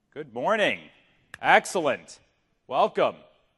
Good morning. Excellent. Welcome.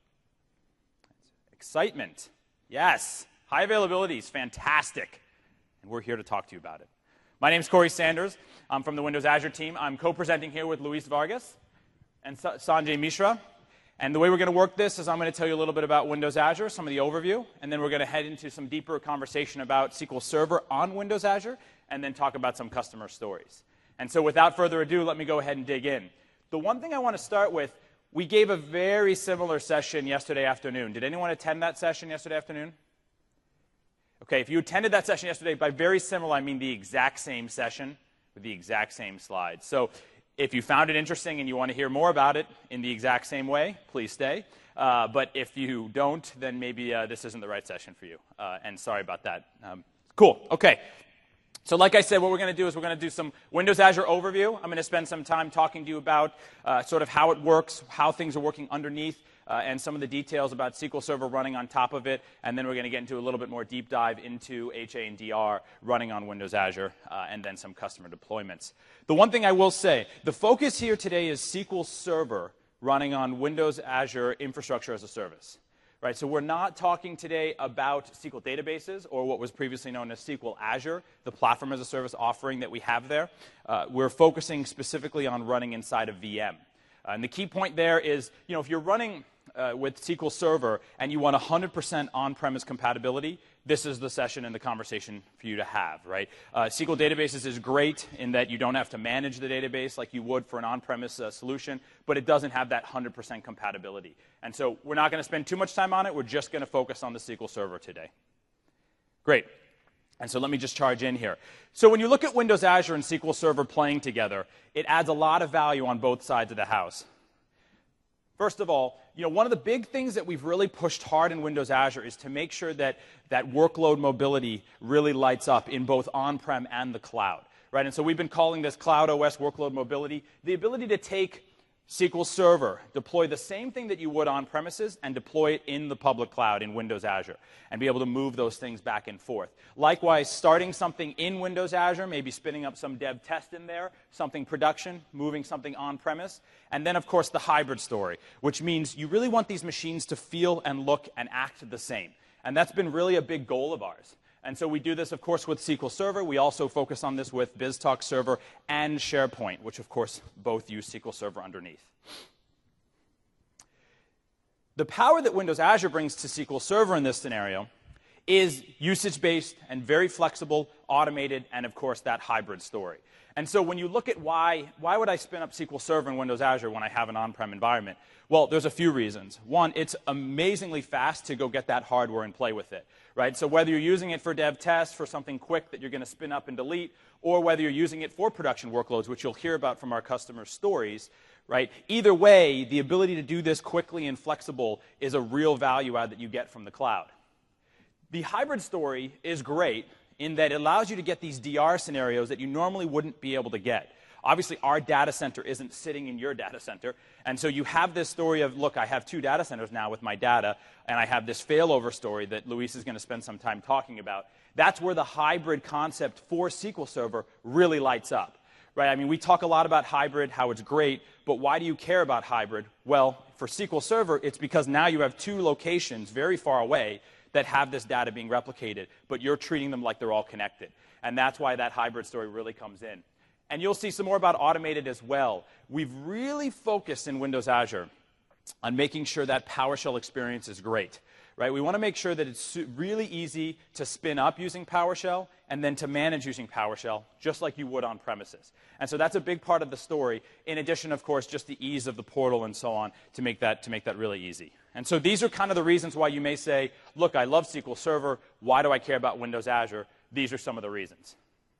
Excitement. Yes. High availability is fantastic, and we're here to talk to you about it. My name is Corey Sanders. I'm from the Windows Azure team. I'm co-presenting here with Luis Vargas and Sanjay Mishra. And the way we're going to work this is I'm going to tell you a little bit about Windows Azure, some of the overview, and then we're going to head into some deeper conversation about SQL Server on Windows Azure, and then talk about some customer stories. And so without further ado, let me go ahead and dig in. The one thing I want to start with, we gave a very similar session yesterday afternoon. Did anyone attend that session yesterday afternoon? Okay, if you attended that session yesterday, by very similar, I mean the exact same session with the exact same slides. So if you found it interesting and you want to hear more about it in the exact same way, please stay. But if you don't, then maybe this isn't the right session for you. And sorry about that. Cool. Okay. So like I said, what we're going to do is we're going to do some Windows Azure overview. I'm going to spend some time talking to you about sort of how it works, how things are working underneath, and some of the details about SQL Server running on top of it. And then we're going to get into a little bit more deep dive into HA and DR running on Windows Azure, and then some customer deployments. The one thing I will say, the focus here today is SQL Server running on Windows Azure Infrastructure as a Service. Right, so we're not talking today about SQL databases or what was previously known as SQL Azure, the platform as a service offering that we have there. We're focusing specifically on running inside of VM. And the key point there is, if you're running with SQL Server and you want 100% on-premise compatibility, this is the session and the conversation for you to have, right? SQL Databases is great in that you don't have to manage the database like you would for an on-premise solution, but it doesn't have that 100% compatibility. And so we're not going to spend too much time on it. We're just going to focus on the SQL Server today. Great. And so let me just charge in here. So when you look at Windows Azure and SQL Server playing together, it adds a lot of value on both sides of the house. First of all, one of the big things that we've really pushed hard in Windows Azure is to make sure that workload mobility really lights up in both on-prem and the cloud, right? And so we've been calling this Cloud OS workload mobility, the ability to take SQL Server, deploy the same thing that you would on premises, and deploy it in the public cloud in Windows Azure, and be able to move those things back and forth. Likewise, starting something in Windows Azure, maybe spinning up some dev test in there, something production, moving something on premise, and then, of course, the hybrid story, which means you really want these machines to feel and look and act the same. And that's been really a big goal of ours. And so we do this, of course, with SQL Server. We also focus on this with BizTalk Server and SharePoint, which, of course, both use SQL Server underneath. The power that Windows Azure brings to SQL Server in this scenario is usage-based and very flexible, automated, and, of course, that hybrid story. And so when you look at why would I spin up SQL Server in Windows Azure when I have an on-prem environment? Well, there's a few reasons. One, it's amazingly fast to go get that hardware and play with it, right? So whether you're using it for dev test, for something quick that you're going to spin up and delete, or whether you're using it for production workloads, which you'll hear about from our customer stories, right? Either way, the ability to do this quickly and flexible is a real value add that you get from the cloud. The hybrid story is great in that it allows you to get these DR scenarios that you normally wouldn't be able to get. Obviously, our data center isn't sitting in your data center, and so you have this story of, look, I have 2 data centers now with my data, and I have this failover story that Luis is going to spend some time talking about. That's where the hybrid concept for SQL Server really lights up, right? I mean, we talk a lot about hybrid, how it's great, but why do you care about hybrid? Well, for SQL Server, it's because now you have 2 locations very far away that have this data being replicated, but you're treating them like they're all connected. And that's why that hybrid story really comes in. And you'll see some more about automated as well. We've really focused in Windows Azure on making sure that PowerShell experience is great, right? We want to make sure that it's really easy to spin up using PowerShell and then to manage using PowerShell, just like you would on premises. And so that's a big part of the story, in addition, of course, just the ease of the portal and so on to make that really easy. And so these are kind of the reasons why you may say, look, I love SQL Server. Why do I care about Windows Azure? These are some of the reasons.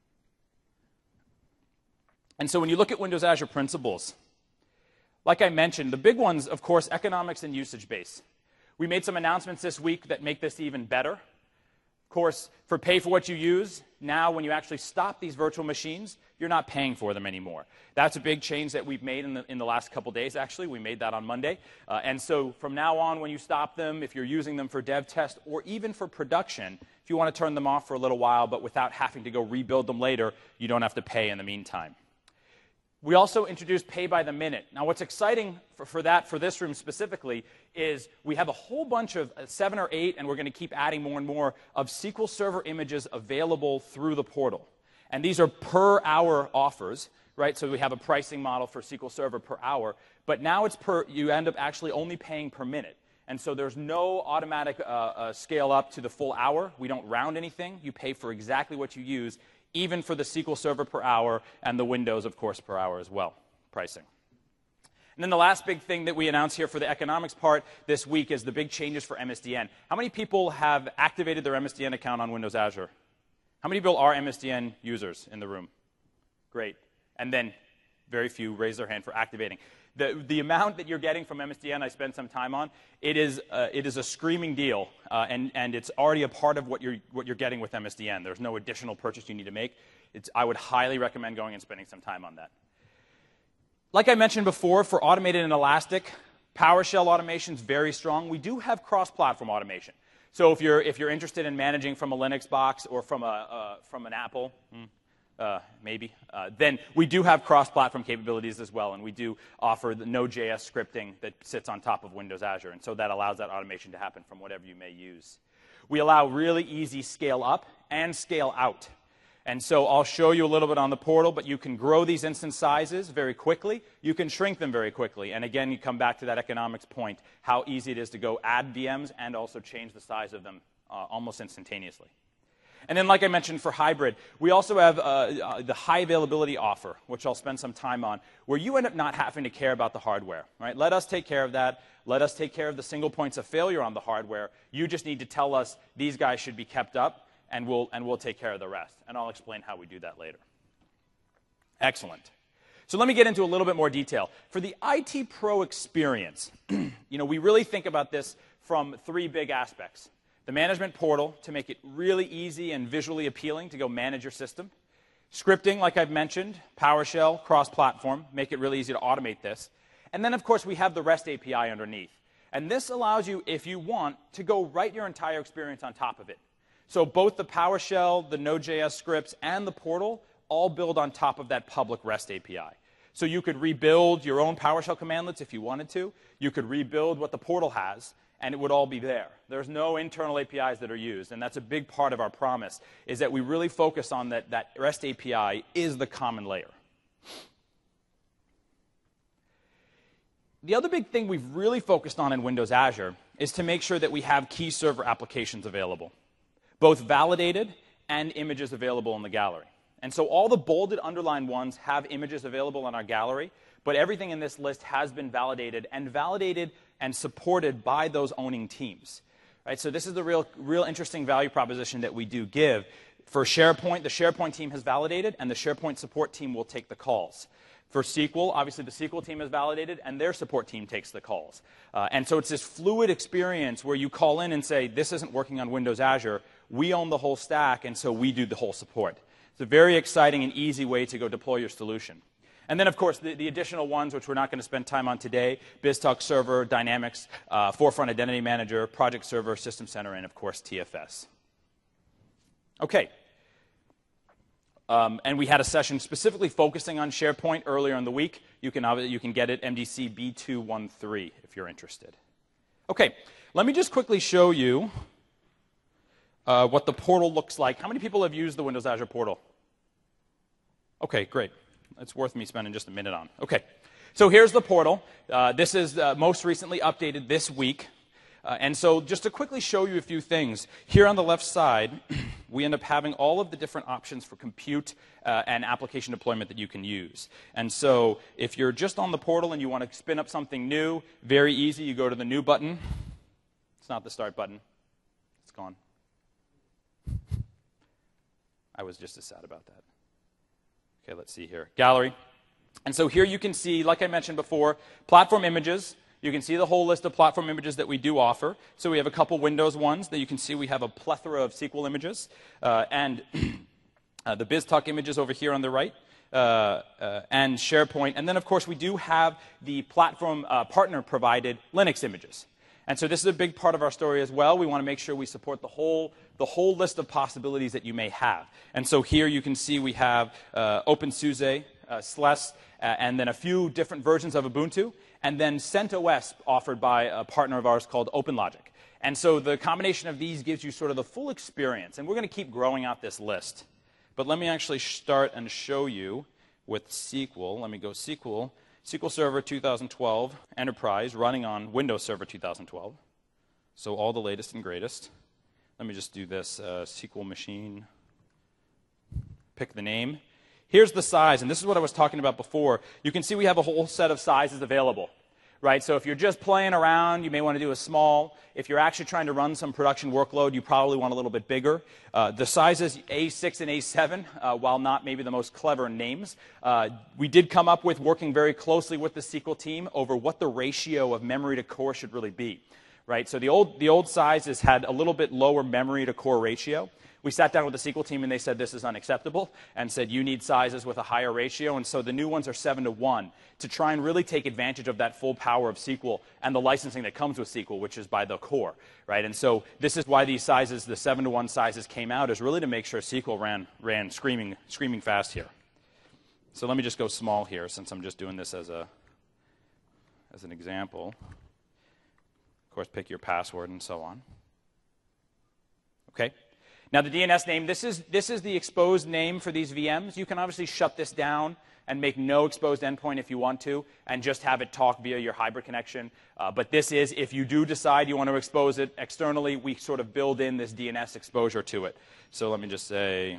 And so when you look at Windows Azure principles, like I mentioned, the big ones, of course, economics and usage base. We made some announcements this week that make this even better. Of course, for pay for what you use, now when you actually stop these virtual machines, you're not paying for them anymore. That's a big change that we've made in the last couple days, actually. We made that on Monday. And so from now on, when you stop them, if you're using them for dev test or even for production, if you want to turn them off for a little while but without having to go rebuild them later, you don't have to pay in the meantime. We also introduced pay by the minute. Now, what's exciting for this room specifically is we have a whole bunch of 7 or 8, and we're going to keep adding more and more of SQL Server images available through the portal. And these are per hour offers, right? So we have a pricing model for SQL Server per hour, but now it's you end up actually only paying per minute. And so there's no automatic scale up to the full hour. We don't round anything. You pay for exactly what you use, even for the SQL Server per hour and the Windows, of course, per hour as well, pricing. And then the last big thing that we announced here for the economics part this week is the big changes for MSDN. How many people have activated their MSDN account on Windows Azure? How many people are MSDN users in the room? Great. And then very few raise their hand for activating. The amount that you're getting from MSDN, I spent some time on, it is a screaming deal, and it's already a part of what you're getting with MSDN. There's no additional purchase you need to make. I would highly recommend going and spending some time on that. Like I mentioned before, for automated and elastic, PowerShell automation is very strong. We do have cross-platform automation. So if you're interested in managing from a Linux box or from an Apple, maybe, then we do have cross-platform capabilities as well, and we do offer the Node.js scripting that sits on top of Windows Azure, and so that allows that automation to happen from whatever you may use. We allow really easy scale up and scale out. And so I'll show you a little bit on the portal, but you can grow these instance sizes very quickly. You can shrink them very quickly. And again, you come back to that economics point, how easy it is to go add VMs and also change the size of them almost instantaneously. And then, like I mentioned, for hybrid, we also have the high availability offer, which I'll spend some time on, where you end up not having to care about the hardware. Right? Let us take care of that. Let us take care of the single points of failure on the hardware. You just need to tell us these guys should be kept up, and we'll take care of the rest. And I'll explain how we do that later. Excellent. So let me get into a little bit more detail. For the IT Pro experience, we really think about this from 3 big aspects. The management portal, to make it really easy and visually appealing to go manage your system. Scripting, like I've mentioned, PowerShell, cross-platform, make it really easy to automate this. And then, of course, we have the REST API underneath. And this allows you, if you want, to go write your entire experience on top of it. So both the PowerShell, the Node.js scripts, and the portal all build on top of that public REST API. So you could rebuild your own PowerShell commandlets if you wanted to. You could rebuild what the portal has, and it would all be there. There's no internal APIs that are used, and that's a big part of our promise, is that we really focus on that REST API is the common layer. The other big thing we've really focused on in Windows Azure is to make sure that we have key server applications available, both validated and images available in the gallery. And so all the bolded underlined ones have images available in our gallery, but everything in this list has been validated and supported by those owning teams. Right? So this is the real interesting value proposition that we do give. For SharePoint, the SharePoint team has validated, and the SharePoint support team will take the calls. For SQL, obviously the SQL team is validated, and their support team takes the calls. And so it's this fluid experience where you call in and say, this isn't working on Windows Azure. We own the whole stack, and so we do the whole support. It's a very exciting and easy way to go deploy your solution. And then, of course, the additional ones, which we're not going to spend time on today, BizTalk Server, Dynamics, Forefront Identity Manager, Project Server, System Center, and, of course, TFS. OK. And we had a session specifically focusing on SharePoint earlier in the week. You can get it, MDC B213, if you're interested. OK, let me just quickly show you what the portal looks like. How many people have used the Windows Azure portal? OK, great. It's worth me spending just a minute on. OK, so here's the portal. This is most recently updated this week. And so just to quickly show you a few things, here on the left side, we end up having all of the different options for compute and application deployment that you can use. And so if you're just on the portal and you want to spin up something new, very easy. You go to the New button. It's not the Start button. It's gone. I was just as sad about that. OK, let's see here. Gallery. And so here you can see, like I mentioned before, platform images. You can see the whole list of platform images that we do offer. So we have a couple Windows ones that you can see we have a plethora of SQL images. And the BizTalk images over here on the right. And SharePoint. And then, of course, we do have the platform partner-provided Linux images. And so this is a big part of our story as well. We want to make sure we support the whole list of possibilities that you may have. And so here you can see we have OpenSUSE, SLES, and then a few different versions of Ubuntu, and then CentOS offered by a partner of ours called OpenLogic. And so the combination of these gives you sort of the full experience. And we're going to keep growing out this list. But let me actually start and show you with SQL. Let me go SQL Server 2012 Enterprise running on Windows Server 2012. So all the latest and greatest. Let me just do this SQL machine. Pick the name. Here's the size, and this is what I was talking about before. You can see we have a whole set of sizes available, right? So if you're just playing around, you may want to do a small. If you're actually trying to run some production workload, you probably want a little bit bigger. The sizes A6 and A7, while not maybe the most clever names, we did come up with working very closely with the SQL team over what the ratio of memory to core should really be, right? So the old sizes had a little bit lower memory to core ratio. We sat down with the SQL team and they said this is unacceptable and said you need sizes with a higher ratio, and so the new ones are 7:1 to try and really take advantage of that full power of SQL and the licensing that comes with SQL, which is by the core, right? And so this is why these sizes, the 7:1 sizes came out, is really to make sure SQL ran screaming fast here. So let me just go small here since I'm just doing this as an example. Of course, pick your password and so on. Okay. Now the DNS name, this is the exposed name for these VMs. You can obviously shut this down and make no exposed endpoint if you want to, and just have it talk via your hybrid connection. But this is, if you do decide you want to expose it externally, we sort of build in this DNS exposure to it. So let me just say,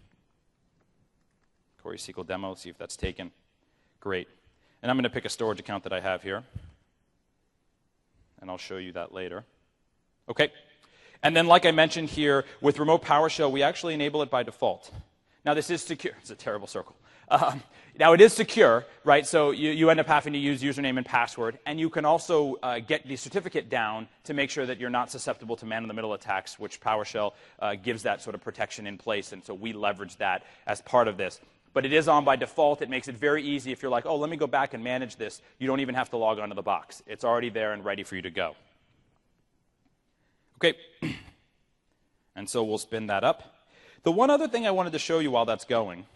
Corey SQL demo, see if that's taken. Great. And I'm going to pick a storage account that I have here. And I'll show you that later. Okay. And then, like I mentioned here, with Remote PowerShell, we actually enable it by default. Now, this is secure. It's a terrible circle. Now, it is secure, right? So you end up having to use username and password. And you can also get the certificate down to make sure that you're not susceptible to man-in-the-middle attacks, which PowerShell gives that sort of protection in place. And so we leverage that as part of this. But it is on by default. It makes it very easy. If you're like, oh, let me go back and manage this, you don't even have to log onto the box. It's already there and ready for you to go. Okay, and so we'll spin that up. The one other thing I wanted to show you while that's going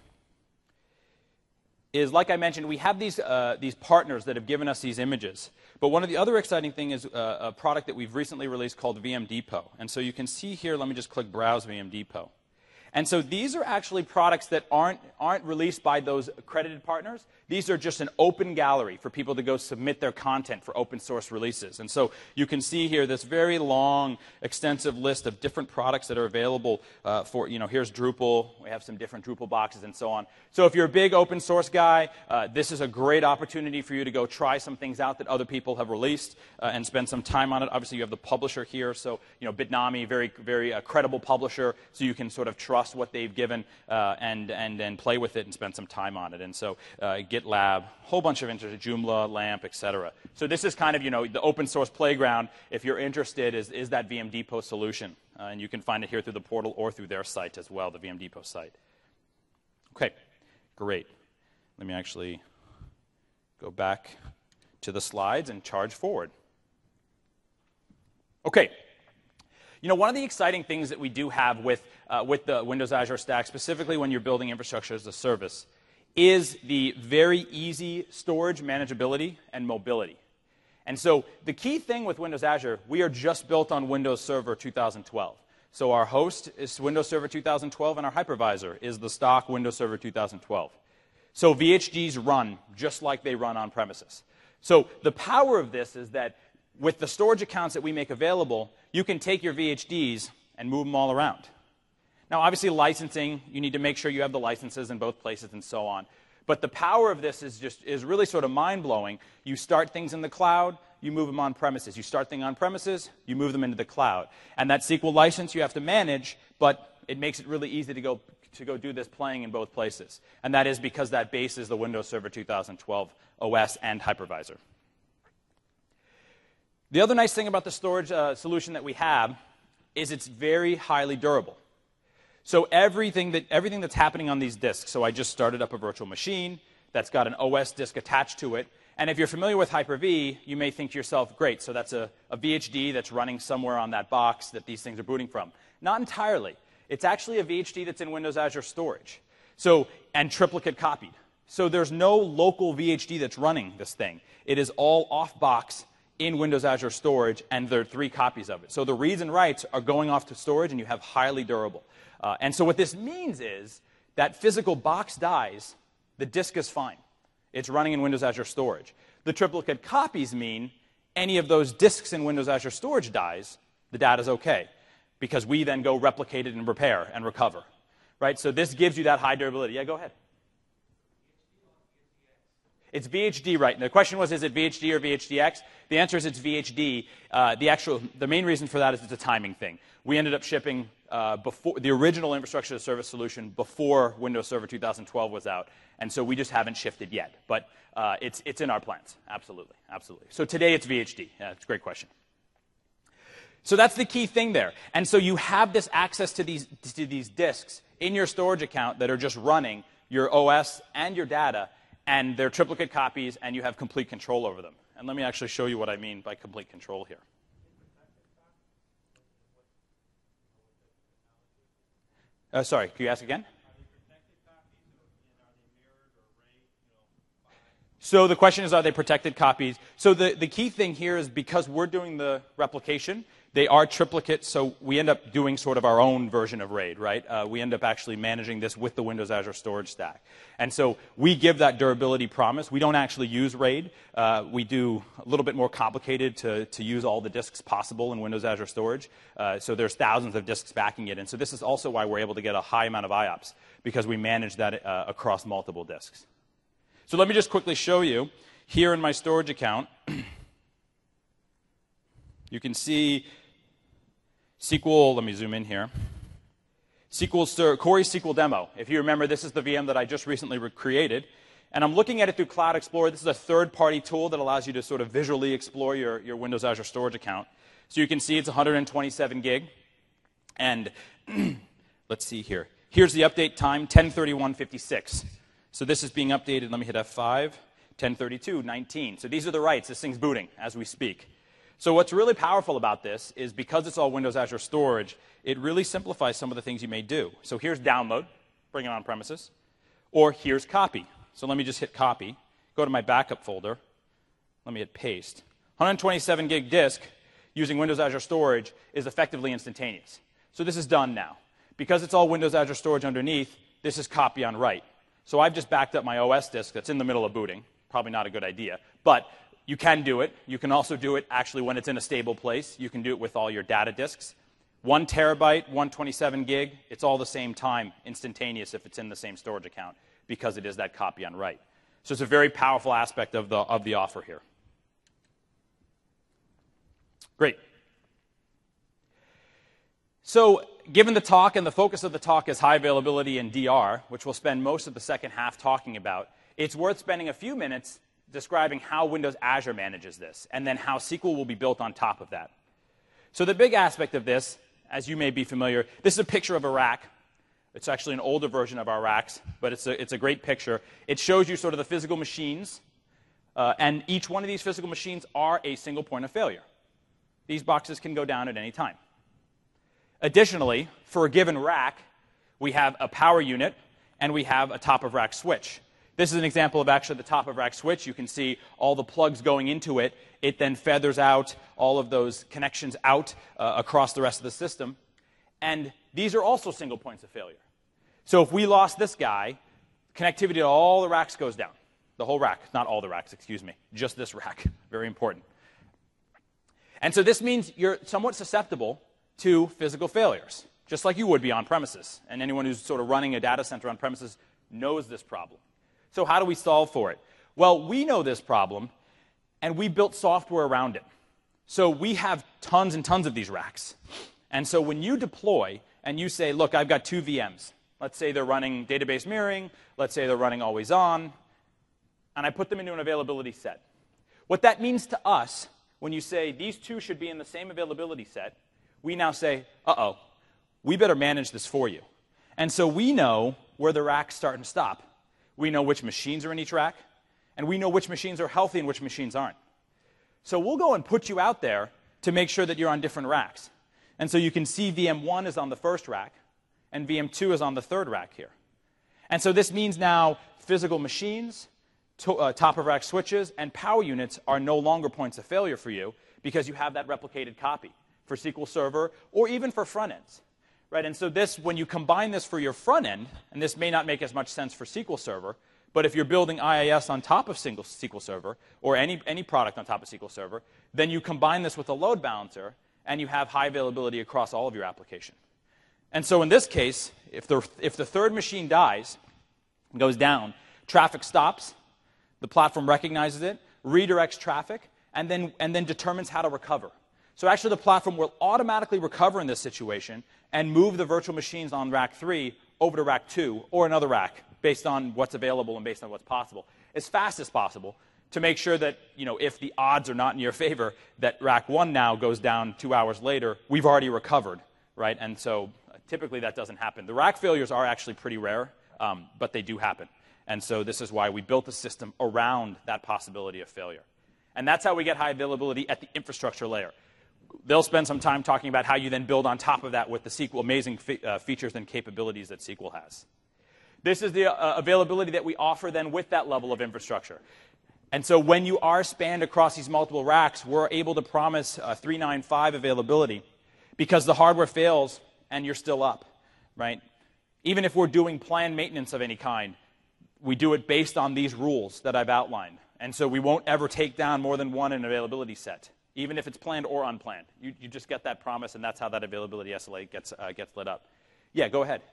is, like I mentioned, we have these partners that have given us these images. But one of the other exciting things is a product that we've recently released called VM Depot. And so you can see here, let me just click Browse VM Depot. And so these are actually products that aren't released by those accredited partners. These are just an open gallery for people to go submit their content for open source releases. And so you can see here this very long, extensive list of different products that are available for, here's Drupal. We have some different Drupal boxes and so on. So if you're a big open source guy, this is a great opportunity for you to go try some things out that other people have released and spend some time on it. Obviously, you have the publisher here. So, Bitnami, very, very credible publisher. So you can sort of trust what they've given and play with it and spend some time on it. And so GitLab, whole bunch of interesting, Joomla, LAMP, etc. So this is kind of, the open source playground. If you're interested, is that VM Depot solution. And you can find it here through the portal or through their site as well, the VM Depot site. Okay, great. Let me actually go back to the slides and charge forward. Okay. One of the exciting things that we do have with the Windows Azure Stack, specifically when you're building infrastructure as a service, is the very easy storage manageability and mobility. And so the key thing with Windows Azure, we are just built on Windows Server 2012. So our host is Windows Server 2012, and our hypervisor is the stock Windows Server 2012. So VHDs run just like they run on premises. So the power of this is that with the storage accounts that we make available, you can take your VHDs and move them all around. Now, obviously, licensing, you need to make sure you have the licenses in both places and so on. But the power of this is really sort of mind-blowing. You start things in the cloud, you move them on premises. You start things on premises, you move them into the cloud. And that SQL license you have to manage, but it makes it really easy to go do this playing in both places. And that is because that base is the Windows Server 2012 OS and hypervisor. The other nice thing about the storage solution that we have is it's very highly durable. So everything that's happening on these disks, so I just started up a virtual machine that's got an OS disk attached to it. And if you're familiar with Hyper-V, you may think to yourself, great, so that's a VHD that's running somewhere on that box that these things are booting from. Not entirely. It's actually a VHD that's in Windows Azure Storage, and triplicate copied. So there's no local VHD that's running this thing. It is all off-box in Windows Azure Storage, and there are 3 copies of it. So the reads and writes are going off to storage, and you have highly durable. And so what this means is that physical box dies, the disk is fine. It's running in Windows Azure Storage. The triplicate copies mean any of those disks in Windows Azure Storage dies, the data's okay, because we then go replicate it and repair and recover. Right? So this gives you that high durability. Yeah, go ahead. It's VHD, right? And the question was, is it VHD or VHDX? The answer is it's VHD. The main reason for that is it's a timing thing. We ended up shipping before the original infrastructure as a service solution before Windows Server 2012 was out, and so we just haven't shifted yet. But it's in our plans, absolutely, absolutely. So today it's VHD. Yeah, it's a great question. So that's the key thing there. And so you have this access to these disks in your storage account that are just running your OS and your data, and they're triplicate copies, and you have complete control over them. And let me actually show you what I mean by complete control here. Sorry, can you ask again? So the question is, are they protected copies? So the key thing here is because we're doing the replication, they are triplicate, so we end up doing sort of our own version of RAID, right? We end up actually managing this with the Windows Azure Storage Stack. And so we give that durability promise. We don't actually use RAID. We do a little bit more complicated to use all the disks possible in Windows Azure Storage. So there's thousands of disks backing it. And so this is also why we're able to get a high amount of IOPS, because we manage that across multiple disks. So let me just quickly show you. Here in my storage account, you can see SQL, let me zoom in here. Cori SQL demo. If you remember, this is the VM that I just recently created. And I'm looking at it through Cloud Explorer. This is a third-party tool that allows you to sort of visually explore your Windows Azure Storage account. So you can see it's 127 gig. And let's see here. Here's the update time, 10:31:56. So this is being updated. Let me hit F5, 10:32:19. So these are the writes. This thing's booting as we speak. So what's really powerful about this is because it's all Windows Azure Storage, it really simplifies some of the things you may do. So here's download, bring it on premises, or here's copy. So let me just hit copy, go to my backup folder, let me hit paste. 127 gig disk using Windows Azure Storage is effectively instantaneous. So this is done now. Because it's all Windows Azure Storage underneath, this is copy on write. So I've just backed up my OS disk that's in the middle of booting. Probably not a good idea, but you can do it. You can also do it actually when it's in a stable place. You can do it with all your data disks. 1 terabyte, 127 gig, it's all the same time, instantaneous if it's in the same storage account, because it is that copy on write. So it's a very powerful aspect of the offer here. Great. So given the talk, and the focus of the talk is high availability and DR, which we'll spend most of the second half talking about, it's worth spending a few minutes describing how Windows Azure manages this, and then how SQL will be built on top of that. So the big aspect of this, as you may be familiar, this is a picture of a rack. It's actually an older version of our racks, but it's a great picture. It shows you sort of the physical machines, and each one of these physical machines are a single point of failure. These boxes can go down at any time. Additionally, for a given rack, we have a power unit, and we have a top-of-rack switch. This is an example of actually the top-of-rack switch. You can see all the plugs going into it. It then feathers out all of those connections out across the rest of the system. And these are also single points of failure. So if we lost this guy, connectivity to all the racks goes down. The whole rack, not all the racks, excuse me, just this rack. Very important. And so this means you're somewhat susceptible to physical failures, just like you would be on premises. And anyone who's sort of running a data center on premises knows this problem. So how do we solve for it? Well, we know this problem, and we built software around it. So we have tons and tons of these racks. And so when you deploy and you say, look, I've got 2 VMs. Let's say they're running database mirroring. Let's say they're running always on. And I put them into an availability set. What that means to us, when you say these 2 should be in the same availability set, we now say, uh-oh, we better manage this for you. And so we know where the racks start and stop. We know which machines are in each rack, and we know which machines are healthy and which machines aren't. So we'll go and put you out there to make sure that you're on different racks. And so you can see VM1 is on the first rack, and VM2 is on the third rack here. And so this means now physical machines, top-of-rack switches, and power units are no longer points of failure for you because you have that replicated copy for SQL Server or even for front ends. Right? And so this, when you combine this for your front end, and this may not make as much sense for SQL Server, but if you're building IIS on top of SQL Server or any product on top of SQL Server, then you combine this with a load balancer, and you have high availability across all of your application. And so in this case, if the third machine dies, goes down, traffic stops, the platform recognizes it, redirects traffic, and then determines how to recover. So actually the platform will automatically recover in this situation and move the virtual machines on rack 3 over to rack 2 or another rack based on what's available and based on what's possible, as fast as possible, to make sure that, if the odds are not in your favor, that rack 1 now goes down 2 hours later, we've already recovered, right? And so typically that doesn't happen. The rack failures are actually pretty rare, but they do happen. And so this is why we built the system around that possibility of failure. And that's how we get high availability at the infrastructure layer. They'll spend some time talking about how you then build on top of that with the SQL amazing features and capabilities that SQL has. This is the availability that we offer then with that level of infrastructure. And so when you are spanned across these multiple racks, we're able to promise 395 availability because the hardware fails and you're still up, right? Even if we're doing planned maintenance of any kind, we do it based on these rules that I've outlined. And so we won't ever take down more than one in an availability set, even if it's planned or unplanned. You just get that promise, and that's how that availability SLA gets lit up. Yeah, go ahead.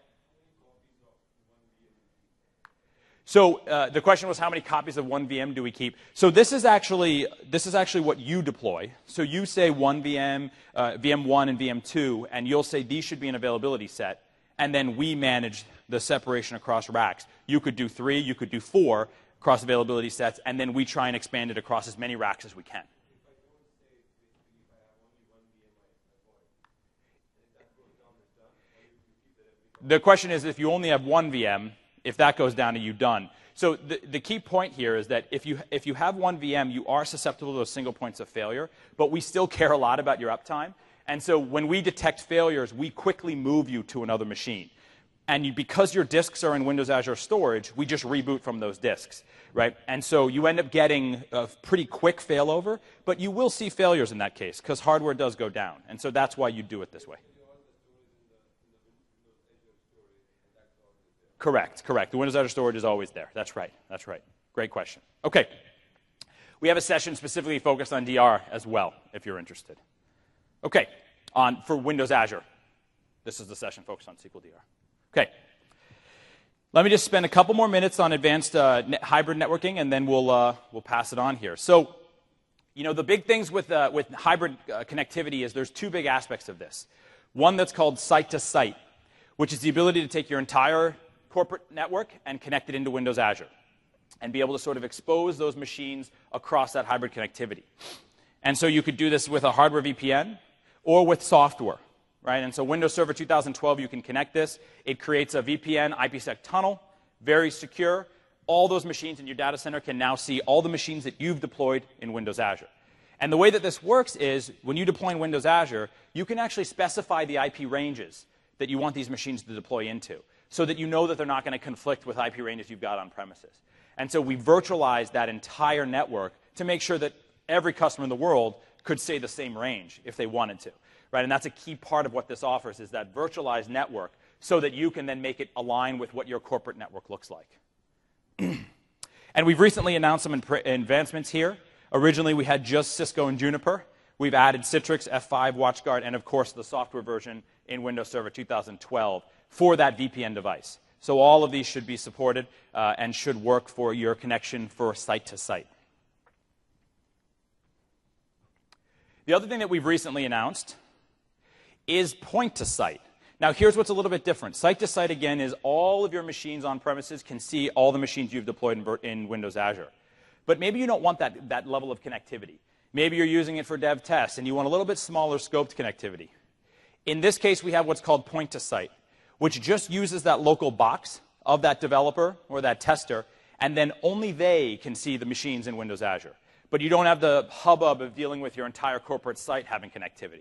So the question was, how many copies of one VM do we keep? So this is actually what you deploy. So you say one VM, VM1 and VM2, and you'll say these should be an availability set, and then we manage the separation across racks. You could do 3, you could do 4 across availability sets, and then we try and expand it across as many racks as we can. The question is, if you only have one VM, if that goes down, are you done? So the key point here is that if you have one VM, you are susceptible to those single points of failure, but we still care a lot about your uptime. And so when we detect failures, we quickly move you to another machine. And because your disks are in Windows Azure Storage, we just reboot from those disks, right? And so you end up getting a pretty quick failover, but you will see failures in that case because hardware does go down. And so that's why you do it this way. Correct. The Windows Azure Storage is always there. That's right. Great question. Okay. We have a session specifically focused on DR as well, if you're interested. Okay. For Windows Azure. This is the session focused on SQL DR. Okay. Let me just spend a couple more minutes on advanced hybrid networking, and then we'll pass it on here. So, the big things with hybrid connectivity is there's two big aspects of this. One that's called site-to-site, which is the ability to take your entire corporate network and connect it into Windows Azure and be able to sort of expose those machines across that hybrid connectivity. And so you could do this with a hardware VPN or with software, right? And so Windows Server 2012, you can connect this. It creates a VPN IPsec tunnel, very secure. All those machines in your data center can now see all the machines that you've deployed in Windows Azure. And the way that this works is when you deploy in Windows Azure, you can actually specify the IP ranges that you want these machines to deploy into, so that you know that they're not going to conflict with IP ranges you've got on premises. And so we virtualize that entire network to make sure that every customer in the world could say the same range if they wanted to, right? And that's a key part of what this offers, is that virtualized network so that you can then make it align with what your corporate network looks like. And we've recently announced some advancements here. Originally, we had just Cisco and Juniper. We've added Citrix, F5, WatchGuard, and of course the software version in Windows Server 2012 for that VPN device. So all of these should be supported and should work for your connection for site-to-site. The other thing that we've recently announced is point-to-site. Now here's what's a little bit different. Site-to-site, again, is all of your machines on premises can see all the machines you've deployed in Windows Azure. But maybe you don't want that level of connectivity. Maybe you're using it for dev tests, and you want a little bit smaller scoped connectivity. In this case, we have what's called point-to-site, which just uses that local box of that developer or that tester, and then only they can see the machines in Windows Azure. But you don't have the hubbub of dealing with your entire corporate site having connectivity.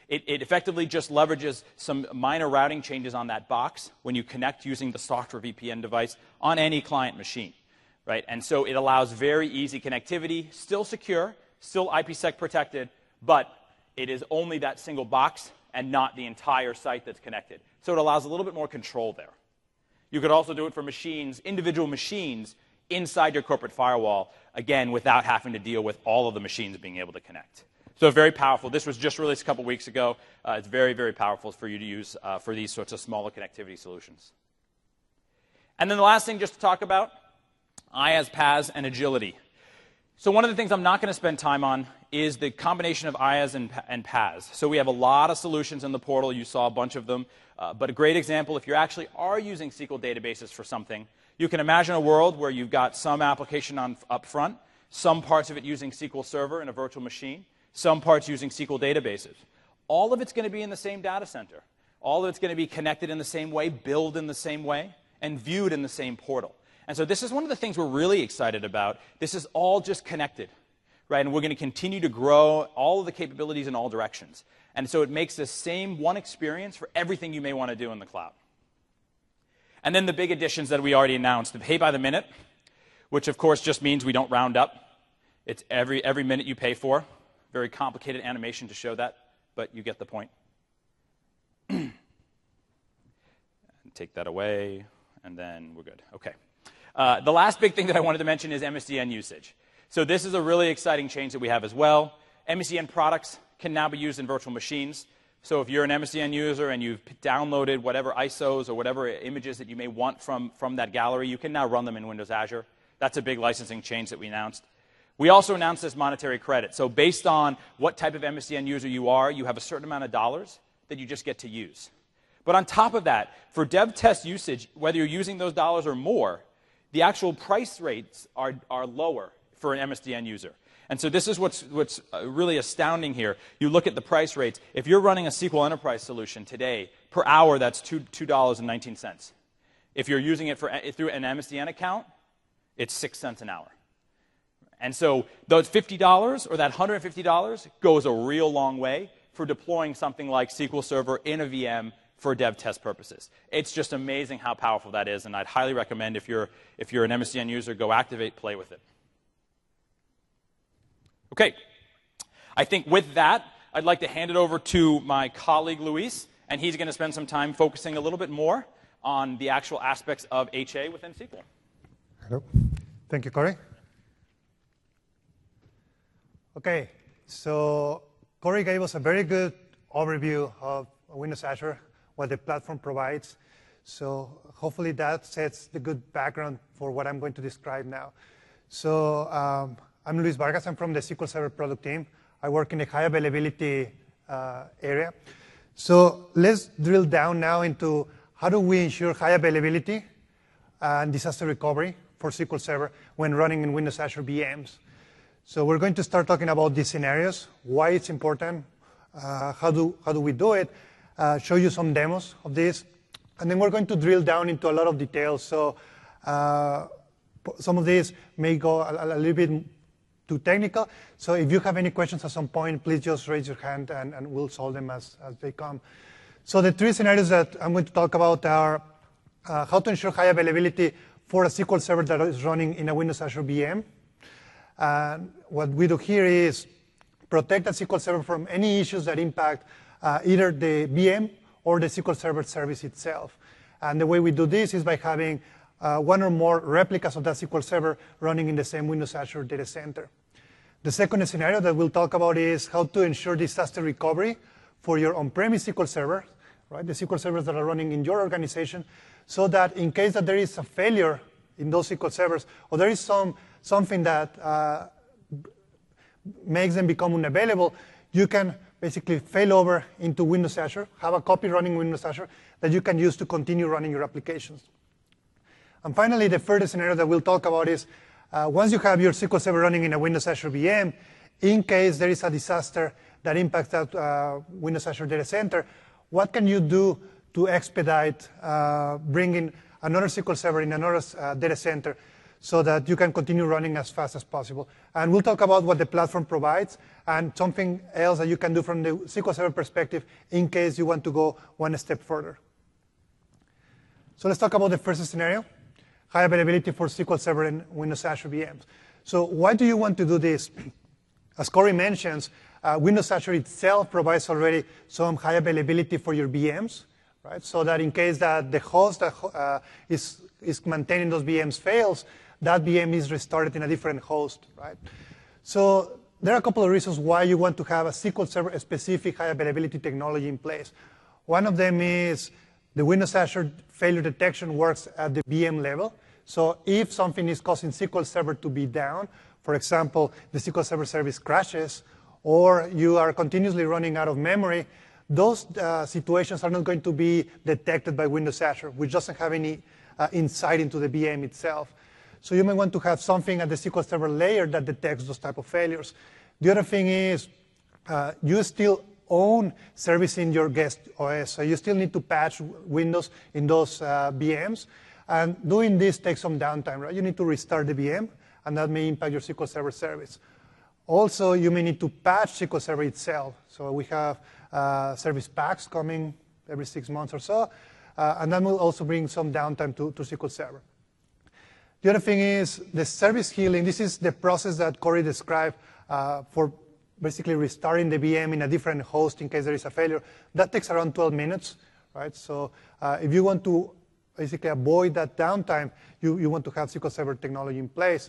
It effectively just leverages some minor routing changes on that box when you connect using the software VPN device on any client machine, right? And so it allows very easy connectivity, still secure, still IPsec protected, but it is only that single box and not the entire site that's connected. So it allows a little bit more control there. You could also do it for machines, individual machines, inside your corporate firewall, again, without having to deal with all of the machines being able to connect. So very powerful. This was just released a couple weeks ago. It's very, very powerful for you to use for these sorts of smaller connectivity solutions. And then the last thing just to talk about, IaaS, PaaS, and agility. So one of the things I'm not going to spend time on is the combination of IaaS and PaaS. So we have a lot of solutions in the portal. You saw a bunch of them. But a great example, if you actually are using SQL databases for something, you can imagine a world where you've got some application up front, some parts of it using SQL Server in a virtual machine, some parts using SQL databases. All of it's going to be in the same data center. All of it's going to be connected in the same way, billed in the same way, and viewed in the same portal. And so this is one of the things we're really excited about. This is all just connected, right? And we're going to continue to grow all of the capabilities in all directions. And so it makes the same one experience for everything you may want to do in the cloud. And then the big additions that we already announced, the pay by the minute, which of course just means we don't round up. It's every minute you pay for. Very complicated animation to show that, but you get the point. Take that away, and then we're good. Okay. The last big thing that I wanted to mention is MSDN usage. So this is a really exciting change that we have as well. MSDN products can now be used in virtual machines. So if you're an MSDN user and you've downloaded whatever ISOs or whatever images that you may want from that gallery, you can now run them in Windows Azure. That's a big licensing change that we announced. We also announced this monetary credit. So based on what type of MSDN user you are, you have a certain amount of dollars that you just get to use. But on top of that, for dev test usage, whether you're using those dollars or more, the actual price rates are lower for an MSDN user. And so this is what's really astounding here. You look at the price rates. If you're running a SQL Enterprise solution today, per hour, that's $2.19. If you're using it through an MSDN account, it's 6 cents an hour. And so those $50 or that $150 goes a real long way for deploying something like SQL Server in a VM for dev test purposes. It's just amazing how powerful that is, and I'd highly recommend if you're an MSDN user, go activate, play with it. Okay, I think with that, I'd like to hand it over to my colleague Luis, and he's going to spend some time focusing a little bit more on the actual aspects of HA within SQL. Hello. Thank you, Corey. Okay, so Corey gave us a very good overview of Windows Azure, what the platform provides. So hopefully that sets the good background for what I'm going to describe now. So I'm Luis Vargas. I'm from the SQL Server product team. I work in the high availability area. So let's drill down now into how do we ensure high availability and disaster recovery for SQL Server when running in Windows Azure VMs. So we're going to start talking about these scenarios, why it's important, how do we do it, show you some demos of this, and then we're going to drill down into a lot of details. So some of these may go a little bit too technical. So if you have any questions at some point, please just raise your hand and we'll solve them as they come. So the three scenarios that I'm going to talk about are how to ensure high availability for a SQL Server that is running in a Windows Azure VM. What we do here is protect the SQL Server from any issues that impact either the VM or the SQL Server service itself. And the way we do this is by having one or more replicas of that SQL Server running in the same Windows Azure data center. The second scenario that we'll talk about is how to ensure disaster recovery for your on-premise SQL server, right? The SQL servers that are running in your organization, so that in case that there is a failure in those SQL servers, or there is something that makes them become unavailable, you can basically fail over into Windows Azure, have a copy running Windows Azure that you can use to continue running your applications. And finally, the third scenario that we'll talk about is once you have your SQL Server running in a Windows Azure VM, in case there is a disaster that impacts that Windows Azure data center, what can you do to expedite bringing another SQL Server in another data center so that you can continue running as fast as possible. And we'll talk about what the platform provides and something else that you can do from the SQL Server perspective in case you want to go one step further. So let's talk about the first scenario, high availability for SQL Server and Windows Azure VMs. So why do you want to do this? As Corey mentions, Windows Azure itself provides already some high availability for your VMs, right? So that in case that the host that is maintaining those VMs fails, that VM is restarted in a different host, right? So there are a couple of reasons why you want to have a SQL Server specific high availability technology in place. One of them is the Windows Azure failure detection works at the VM level. So if something is causing SQL Server to be down, for example, the SQL Server service crashes, or you are continuously running out of memory, those situations are not going to be detected by Windows Azure, which doesn't have any insight into the VM itself. So you may want to have something at the SQL Server layer that detects those type of failures. The other thing is you still own servicing your guest OS, so you still need to patch Windows in those VMs. And doing this takes some downtime, right? You need to restart the VM, and that may impact your SQL Server service. Also, you may need to patch SQL Server itself. So we have service packs coming every 6 months or so, and that will also bring some downtime to SQL Server. The other thing is the service healing. This is the process that Corey described for basically restarting the VM in a different host in case there is a failure. That takes around 12 minutes, right? So if you want to basically avoid that downtime, you want to have SQL Server technology in place.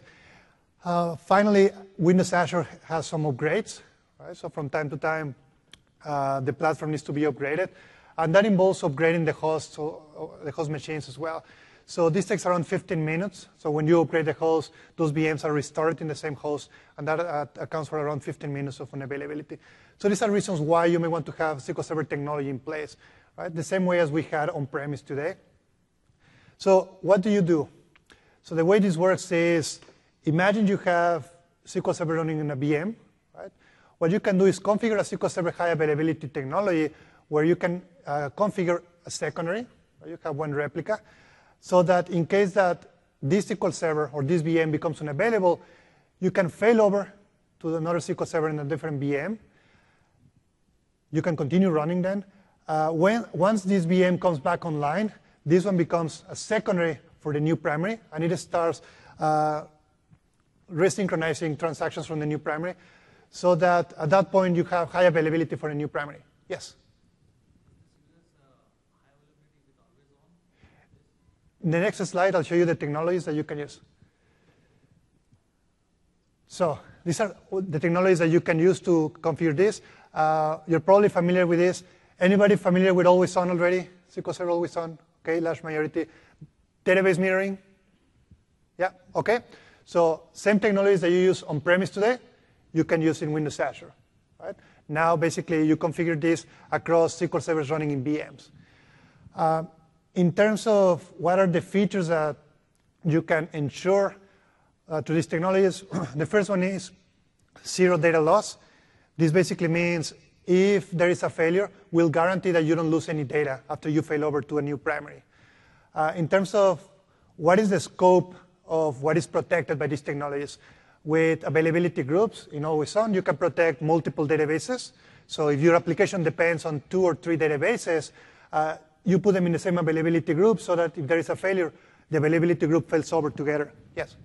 Finally, Windows Azure has some upgrades, right? So from time to time, the platform needs to be upgraded, and that involves upgrading the host machines as well. So this takes around 15 minutes. So when you upgrade the host, those VMs are restarted in the same host, and that accounts for around 15 minutes of unavailability. So these are reasons why you may want to have SQL Server technology in place, right? The same way as we had on-premise today. So what do you do? So the way this works is, imagine you have SQL Server running in a VM, right? What you can do is configure a SQL Server high availability technology where you can configure a secondary, or you have one replica, so that in case that this SQL Server or this VM becomes unavailable, you can fail over to another SQL Server in a different VM. You can continue running then. Once this VM comes back online, this one becomes a secondary for the new primary, and it starts resynchronizing transactions from the new primary, so that at that point you have high availability for the new primary. Yes? In the next slide, I'll show you the technologies that you can use. So these are the technologies that you can use to configure this. You're probably familiar with this. Anybody familiar with Always On already? SQL Server Always On? Okay, large majority. Database mirroring? Yeah, okay. So same technologies that you use on-premise today, you can use in Windows Azure, right? Now, basically, you configure this across SQL servers running in VMs. In terms of what are the features that you can ensure to these technologies, the first one is zero data loss. This basically means if there is a failure, we'll guarantee that you don't lose any data after you fail over to a new primary. In terms of what is the scope of what is protected by these technologies, with availability groups in Always On, you can protect multiple databases. So if your application depends on 2 or 3 databases, you put them in the same availability group so that if there is a failure, the availability group fails over together. Yes?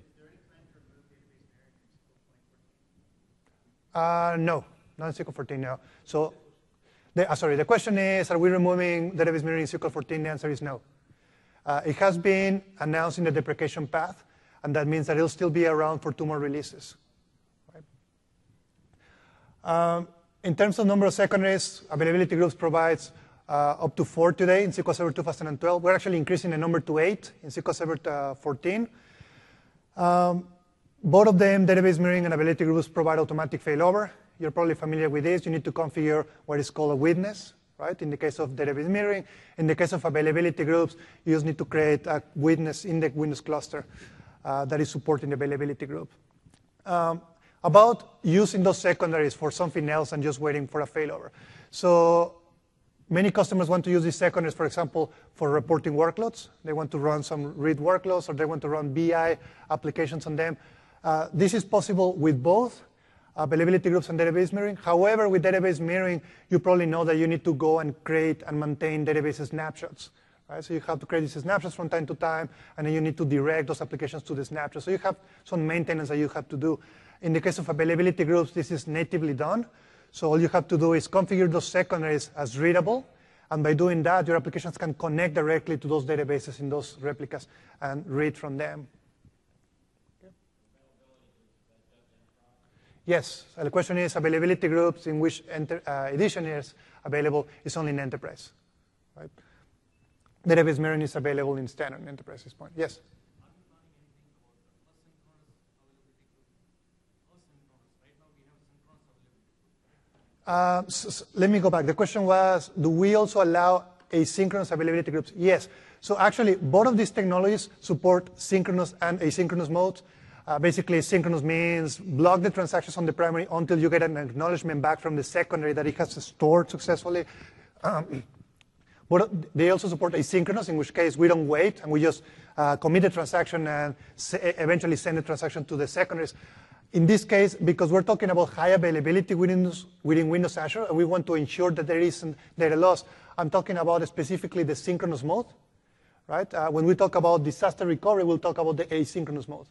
No, not in SQL 14 now. So, the question is, are we removing database mirroring in SQL 14? The answer is no. It has been announced in the deprecation path, and that means that it'll still be around for 2 more releases. Right? In terms of number of secondaries, availability groups provides up to 4 today in SQL Server 2012. We're actually increasing the number to 8 in SQL Server 14. Both of them, database mirroring and availability groups, provide automatic failover. You're probably familiar with this. You need to configure what is called a witness, right? In the case of database mirroring. In the case of availability groups, you just need to create a witness in the Windows cluster that is supporting the availability group. About using those secondaries for something else and just waiting for a failover. So Many customers want to use these secondaries, for example, for reporting workloads. They want to run some read workloads, or they want to run BI applications on them. This is possible with both availability groups and database mirroring. However, with database mirroring, you probably know that you need to go and create and maintain database snapshots. Right? So you have to create these snapshots from time to time, and then you need to direct those applications to the snapshot. So you have some maintenance that you have to do. In the case of availability groups, this is natively done. So all you have to do is configure those secondaries as readable, and by doing that, your applications can connect directly to those databases in those replicas and read from them. Okay. Yes, so the question is availability groups in which edition is available is only in enterprise. Right? Database mirroring is available in standard enterprise at this point. Yes? Let me go back. The question was, do we also allow asynchronous availability groups? Yes. So actually, both of these technologies support synchronous and asynchronous modes. Basically, synchronous means block the transactions on the primary until you get an acknowledgement back from the secondary that it has stored successfully. But they also support asynchronous, in which case we don't wait, and we just commit the transaction and eventually send the transaction to the secondaries. In this case, because we're talking about high availability within Windows Azure, and we want to ensure that there isn't data loss, I'm talking about specifically the synchronous mode. Right? When we talk about disaster recovery, we'll talk about the asynchronous mode.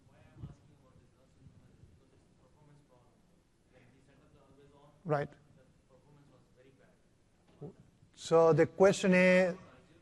Right. So the question is,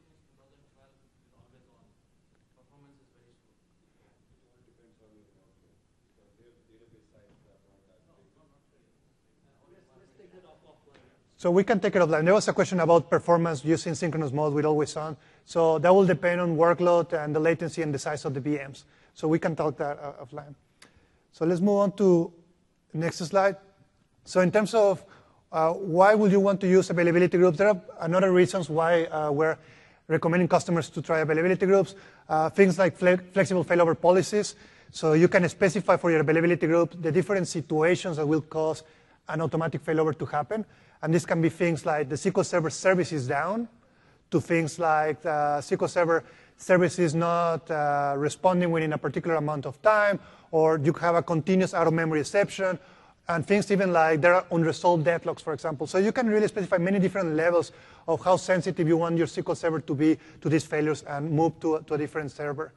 so we can take it offline. There was a question about performance using synchronous mode with always on. So that will depend on workload and the latency and the size of the VMs. So we can talk that offline. So let's move on to the next slide. So in terms of why would you want to use availability groups, there are another reasons why we're recommending customers to try availability groups. Things like flexible failover policies. So you can specify for your availability group the different situations that will cause an automatic failover to happen. And this can be things like the SQL Server service is down, to things like the SQL Server service is not responding within a particular amount of time, or you have a continuous out-of-memory exception, and things even like there are unresolved deadlocks, for example. So you can really specify many different levels of how sensitive you want your SQL Server to be to these failures and move to a different server.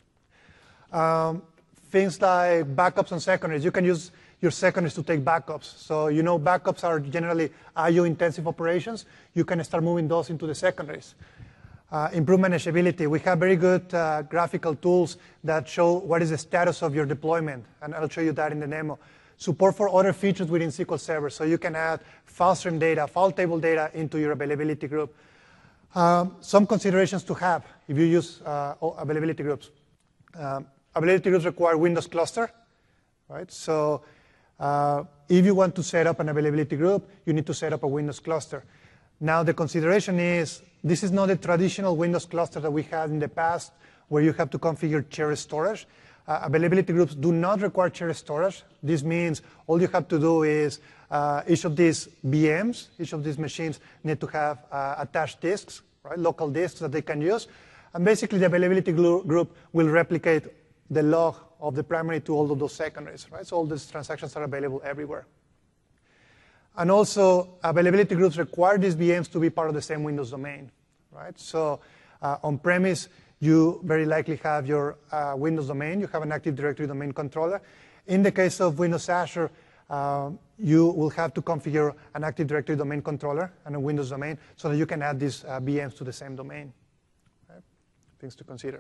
Things like backups and secondaries. You can use your secondaries to take backups. So you know backups are generally IO-intensive operations. You can start moving those into the secondaries. Improve manageability. We have very good graphical tools that show what is the status of your deployment, and I'll show you that in the demo. Support for other features within SQL Server, so you can add file stream data, file table data into your availability group. Some considerations to have if you use availability groups. Availability groups require Windows cluster, right? So if you want to set up an availability group, you need to set up a Windows cluster. Now the consideration is, this is not a traditional Windows cluster that we had in the past, where you have to configure shared storage. Availability groups do not require shared storage. This means all you have to do is each of these VMs, each of these machines need to have attached disks, right, local disks that they can use. And basically the availability group will replicate the log of the primary to all of those secondaries, right? So all these transactions are available everywhere. And also availability groups require these VMs to be part of the same Windows domain, right? So on-premise, you very likely have your Windows domain. You have an Active Directory domain controller. In the case of Windows Azure, you will have to configure an Active Directory domain controller and a Windows domain so that you can add these VMs to the same domain. Right? Things to consider.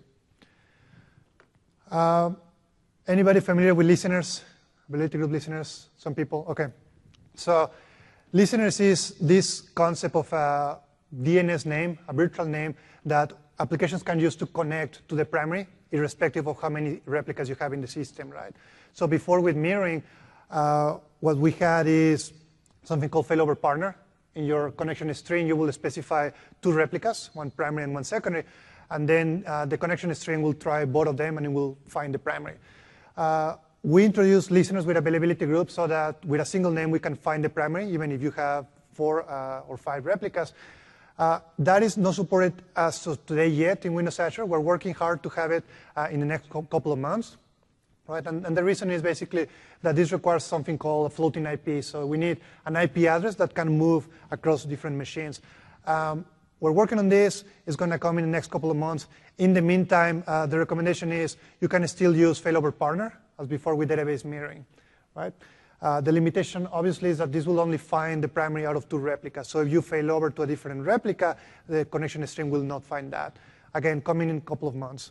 Anybody familiar with listeners? Availability group listeners? Some people? Okay. So listeners is this concept of a DNS name, a virtual name, that applications can use to connect to the primary, irrespective of how many replicas you have in the system, right? So before with mirroring, what we had is something called failover partner. In your connection string, you will specify 2 replicas, one primary and one secondary, and then the connection string will try both of them and it will find the primary. We introduced listeners with availability groups so that with a single name we can find the primary, even if you have 4 or 5 replicas. That is not supported as of today yet in Windows Azure. We're working hard to have it in the next couple of months. Right? And the reason is basically that this requires something called a floating IP. So we need an IP address that can move across different machines. We're working on this. It's going to come in the next couple of months. In the meantime, the recommendation is you can still use failover partner as before with database mirroring. Right? The limitation, obviously, is that this will only find the primary out of 2 replicas. So if you fail over to a different replica, the connection string will not find that. Again, coming in a couple of months.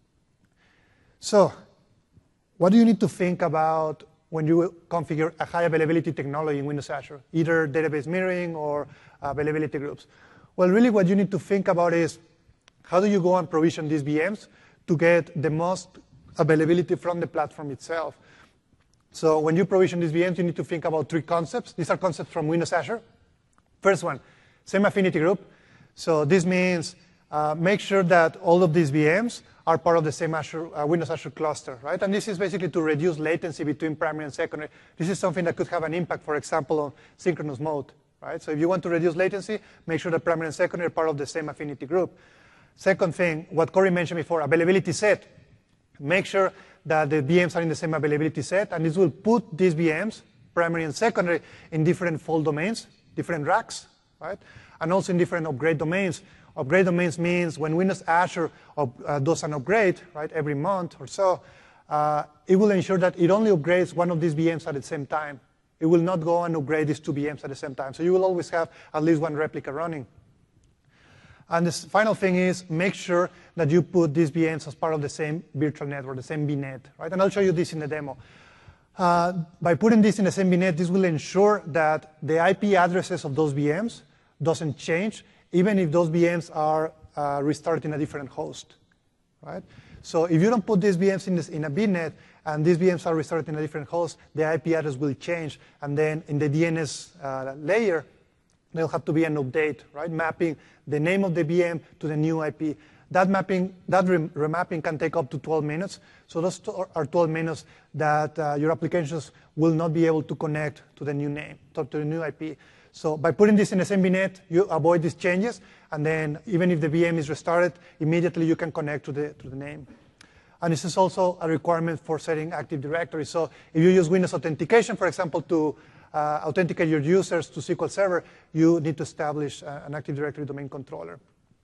So what do you need to think about when you configure a high availability technology in Windows Azure, either database mirroring or availability groups? Well, really what you need to think about is how do you go and provision these VMs to get the most availability from the platform itself. So when you provision these VMs, you need to think about 3 concepts. These are concepts from Windows Azure. First one, same affinity group. So this means make sure that all of these VMs are part of the same Windows Azure cluster, right? And this is basically to reduce latency between primary and secondary. This is something that could have an impact, for example, on synchronous mode, right? So if you want to reduce latency, make sure that primary and secondary are part of the same affinity group. Second thing, what Corey mentioned before, availability set. Make sure that the VMs are in the same availability set, and this will put these VMs, primary and secondary, in different fault domains, different racks, right? And also in different upgrade domains. Upgrade domains means when Windows Azure does an upgrade, right, every month or so, it will ensure that it only upgrades one of these VMs at the same time. It will not go and upgrade these 2 VMs at the same time. So you will always have at least 1 replica running. And the final thing is make sure that you put these VMs as part of the same virtual network, the same VNet, right? And I'll show you this in the demo. By putting this in the same VNet, this will ensure that the IP addresses of those VMs doesn't change, even if those VMs are restarted in a different host, right? So if you don't put these VMs in a VNet, and these VMs are restarted in a different host, the IP address will change. And then in the DNS layer, there'll have to be an update, right? Mapping the name of the VM to the new IP. That mapping, that remapping can take up to 12 minutes. So those are 12 minutes that your applications will not be able to connect to the new name, to the new IP. So by putting this in the same VNet, you avoid these changes. And then even if the VM is restarted, immediately you can connect to the name. And this is also a requirement for setting Active Directory. So if you use Windows Authentication, for example, to authenticate your users to SQL Server, you need to establish an Active Directory domain controller.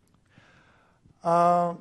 I'll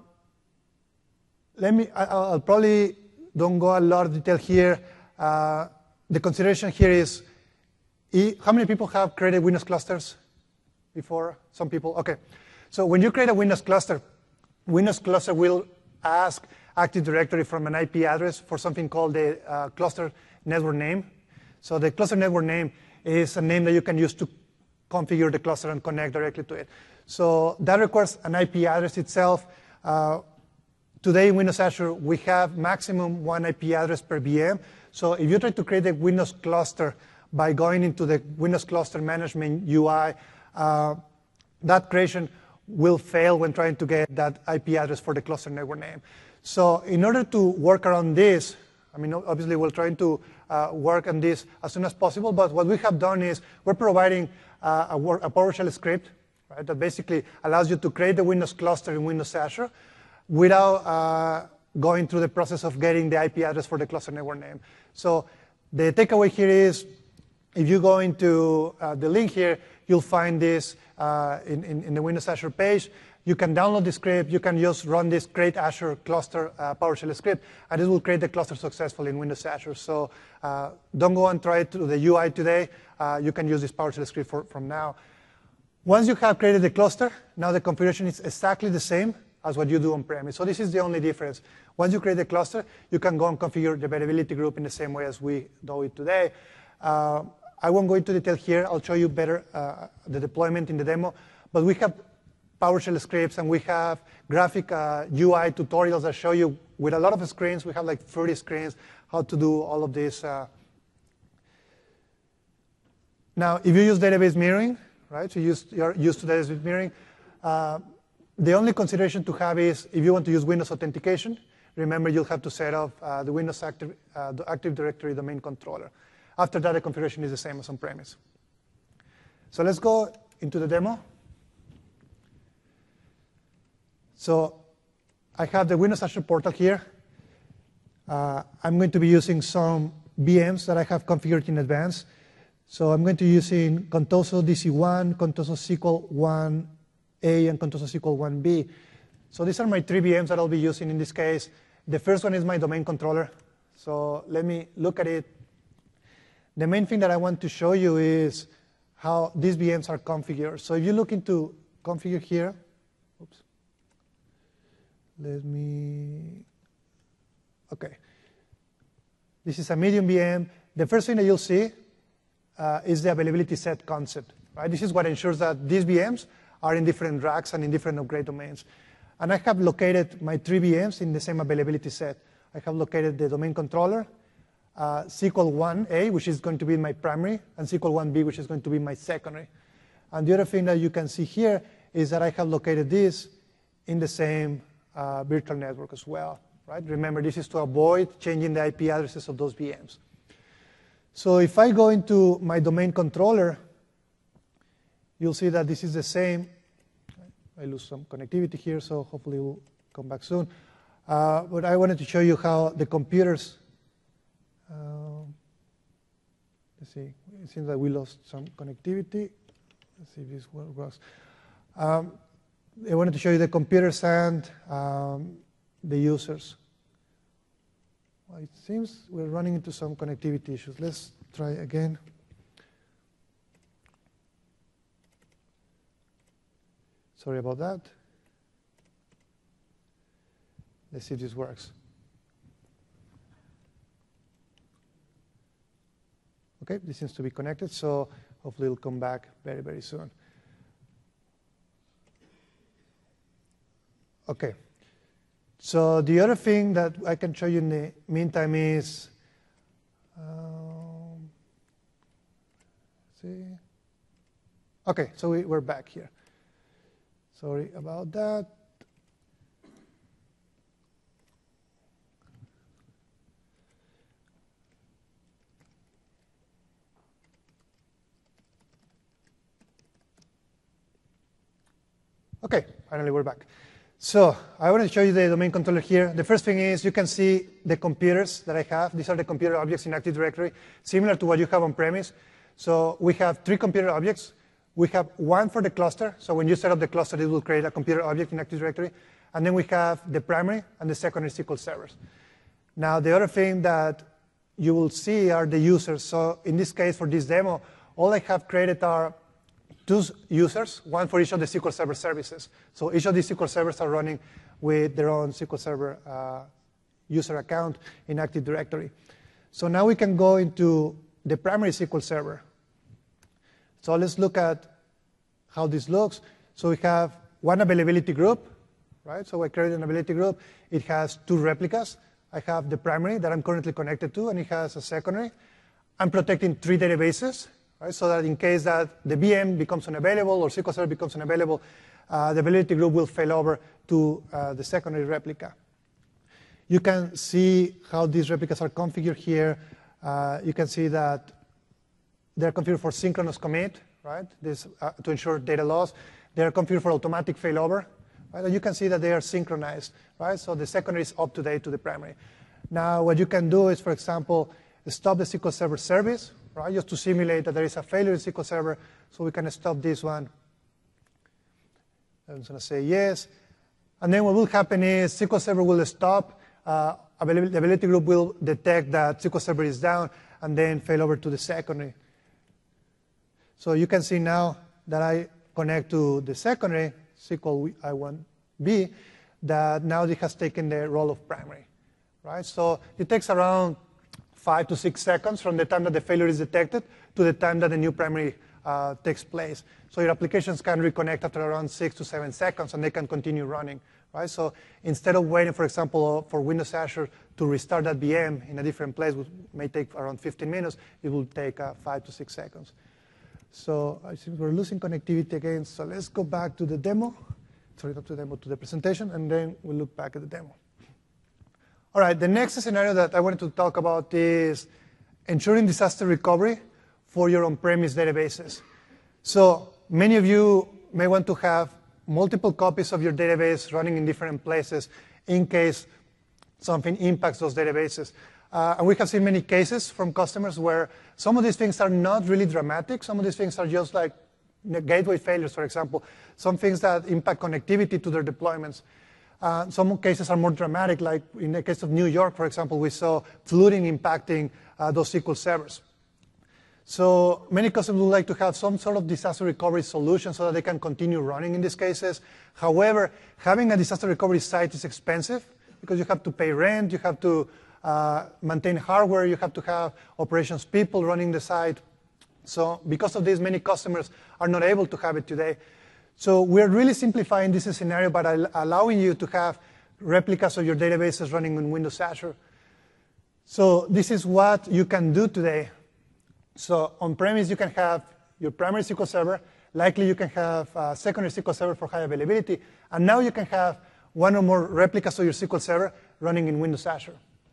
probably don't go a lot of detail here. The consideration here is, how many people have created Windows clusters before? Some people, okay. So when you create a Windows cluster will ask Active Directory from an IP address for something called the cluster network name. So the cluster network name is a name that you can use to configure the cluster and connect directly to it. So that requires an IP address itself. Today in Windows Azure, we have maximum 1 IP address per VM. So if you try to create a Windows cluster by going into the Windows Cluster Management UI, that creation will fail when trying to get that IP address for the cluster network name. So in order to work around this, I mean, obviously we're trying to work on this as soon as possible, but what we have done is we're providing a PowerShell script, right, that basically allows you to create the Windows cluster in Windows Azure without going through the process of getting the IP address for the cluster network name. So the takeaway here is, if you go into the link here, you'll find this in the Windows Azure page. You can download the script. You can just run this create Azure cluster PowerShell script, and it will create the cluster successfully in Windows Azure. So don't go and try it through the UI today. You can use this PowerShell script from now. Once you have created the cluster, now the configuration is exactly the same as what you do on-premise. So this is the only difference. Once you create the cluster, you can go and configure the availability group in the same way as we do it today. I won't go into detail here. I'll show you better the deployment in the demo. But we have PowerShell scripts, and we have graphic UI tutorials that show you with a lot of screens. We have like 30 screens how to do all of this. Now, if you use database mirroring, right, so you're used to database mirroring, the only consideration to have is if you want to use Windows Authentication, remember you'll have to set up the Windows Active Directory domain controller. After that, the configuration is the same as on-premise. So let's go into the demo. So I have the Windows Azure portal here. I'm going to be using some VMs that I have configured in advance. So I'm going to be using Contoso DC1, Contoso SQL 1A, and Contoso SQL 1B. So these are my 3 VMs that I'll be using in this case. The first one is my domain controller. So let me look at it. The main thing that I want to show you is how these VMs are configured. So if you look into configure here, oops, let me, okay. This is a medium VM. The first thing that you'll see is the availability set concept, right? This is what ensures that these VMs are in different racks and in different upgrade domains. And I have located my 3 VMs in the same availability set. I have located the domain controller, SQL 1A, which is going to be my primary, and SQL 1B, which is going to be my secondary. And the other thing that you can see here is that I have located this in the same virtual network as well, right? Remember, this is to avoid changing the IP addresses of those VMs. So if I go into my domain controller, you'll see that this is the same. I lose some connectivity here, so hopefully it will come back soon. But I wanted to show you how the computers, let's see, it seems like we lost some connectivity. Let's see if this works. I wanted to show you the computers and the users. Well, it seems we're running into some connectivity issues. Let's try again. Sorry about that. Let's see if this works. Okay, this seems to be connected, so hopefully it'll come back very, very soon. Okay. So the other thing that I can show you in the meantime is, see. Okay, so we're back here. Sorry about that. Okay, finally we're back. So I want to show you the domain controller here. The first thing is you can see the computers that I have. These are the computer objects in Active Directory, similar to what you have on premise. So we have 3 computer objects. We have one for the cluster. So when you set up the cluster, it will create a computer object in Active Directory. And then we have the primary and the secondary SQL servers. Now, the other thing that you will see are the users. So in this case, for this demo, all I have created are 2 users, one for each of the SQL Server services. So each of these SQL servers are running with their own SQL Server user account in Active Directory. So now we can go into the primary SQL Server. So let's look at how this looks. So we have one availability group, right? So I created an availability group. It has 2 replicas. I have the primary that I'm currently connected to, and it has a secondary. I'm protecting 3 databases, right? So that in case that the VM becomes unavailable or SQL Server becomes unavailable, the availability group will fail over to the secondary replica. You can see how these replicas are configured here. You can see that they're configured for synchronous commit, right? This to ensure data loss. They're configured for automatic failover, right? And you can see that they are synchronized, right? So the secondary is up to date to the primary. Now, what you can do is, for example, stop the SQL Server service, right? Just to simulate that there is a failure in SQL Server, so we can stop this one. I'm just going to say yes. And then what will happen is SQL Server will stop. The availability group will detect that SQL Server is down and then fail over to the secondary. So you can see now that I connect to the secondary, SQL I1B, that now it has taken the role of primary, right? So it takes around 5 to 6 seconds from the time that the failure is detected to the time that the new primary takes place. So your applications can reconnect after around 6 to 7 seconds, and they can continue running, right? So instead of waiting, for example, for Windows Azure to restart that VM in a different place, which may take around 15 minutes, it will take 5 to 6 seconds. So I think we're losing connectivity again, so let's go back to the demo. Sorry, not to the demo, to the presentation, and then we'll look back at the demo. All right, the next scenario that I wanted to talk about is ensuring disaster recovery for your on-premise databases. So many of you may want to have multiple copies of your database running in different places in case something impacts those databases. And we have seen many cases from customers where some of these things are not really dramatic. Some of these things are just like gateway failures, for example. Some things that impact connectivity to their deployments. Some cases are more dramatic, like in the case of New York, for example, we saw flooding impacting those SQL servers. So many customers would like to have some sort of disaster recovery solution so that they can continue running in these cases. However, having a disaster recovery site is expensive because you have to pay rent, you have to maintain hardware, you have to have operations people running the site. So because of this, many customers are not able to have it today. So we're really simplifying this scenario by allowing you to have replicas of your databases running in Windows Azure. So this is what you can do today. So on-premise, you can have your primary SQL Server. Likely, you can have a secondary SQL Server for high availability. And now you can have one or more replicas of your SQL Server running in Windows Azure.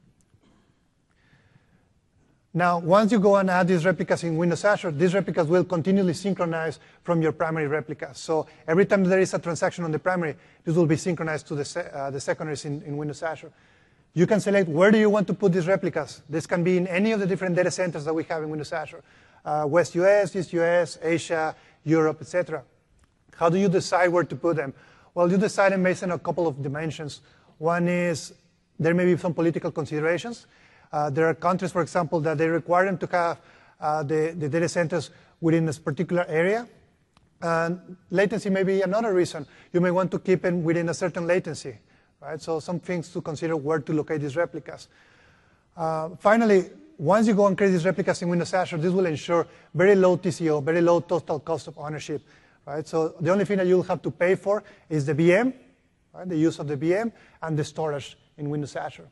Now, once you go and add these replicas in Windows Azure, these replicas will continually synchronize from your primary replicas. So every time there is a transaction on the primary, this will be synchronized to the secondaries in Windows Azure. You can select where do you want to put these replicas. This can be in any of the different data centers that we have in Windows Azure. West US, East US, Asia, Europe, etc. How do you decide where to put them? Well, you decide them based on a couple of dimensions. One is there may be some political considerations. There are countries, for example, that they require them to have the data centers within this particular area. And latency may be another reason. You may want to keep them within a certain latency. Right? So some things to consider where to locate these replicas. Finally, once you go and create these replicas in Windows Azure, this will ensure very low TCO, very low total cost of ownership. Right? So the only thing that you'll have to pay for is the VM, right? The use of the VM, and the storage in Windows Azure.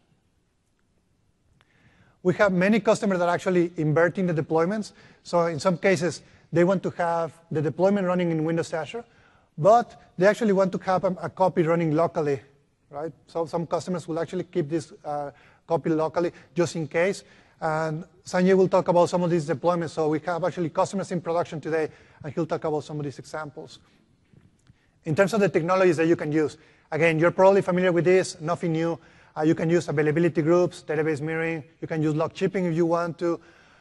We have many customers that are actually inverting the deployments. So in some cases, they want to have the deployment running in Windows Azure, but they actually want to have a copy running locally. Right? So some customers will actually keep this copy locally just in case. And Sanjay will talk about some of these deployments. So we have actually customers in production today, and he'll talk about some of these examples. In terms of the technologies that you can use, again, you're probably familiar with this, nothing new. You can use availability groups, database mirroring. You can use log chipping if you want to.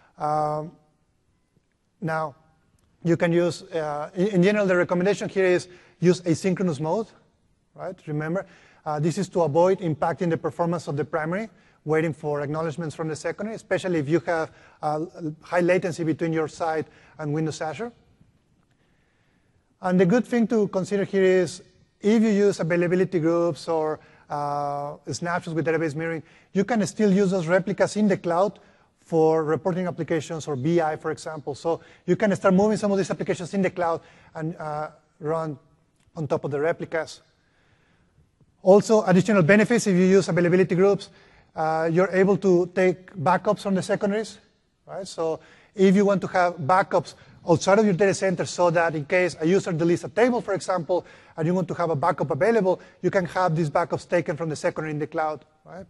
Now, you can use, in general, the recommendation here is use asynchronous mode. Right? Remember, this is to avoid impacting the performance of the primary, waiting for acknowledgments from the secondary, especially if you have high latency between your site and Windows Azure. And the good thing to consider here is if you use availability groups or snapshots with database mirroring, you can still use those replicas in the cloud for reporting applications or BI, for example. So you can start moving some of these applications in the cloud and run on top of the replicas. Also, additional benefits, if you use availability groups, you're able to take backups from the secondaries. Right? So if you want to have backups outside of your data center so that in case a user deletes a table, for example, and you want to have a backup available, you can have these backups taken from the secondary in the cloud. Right?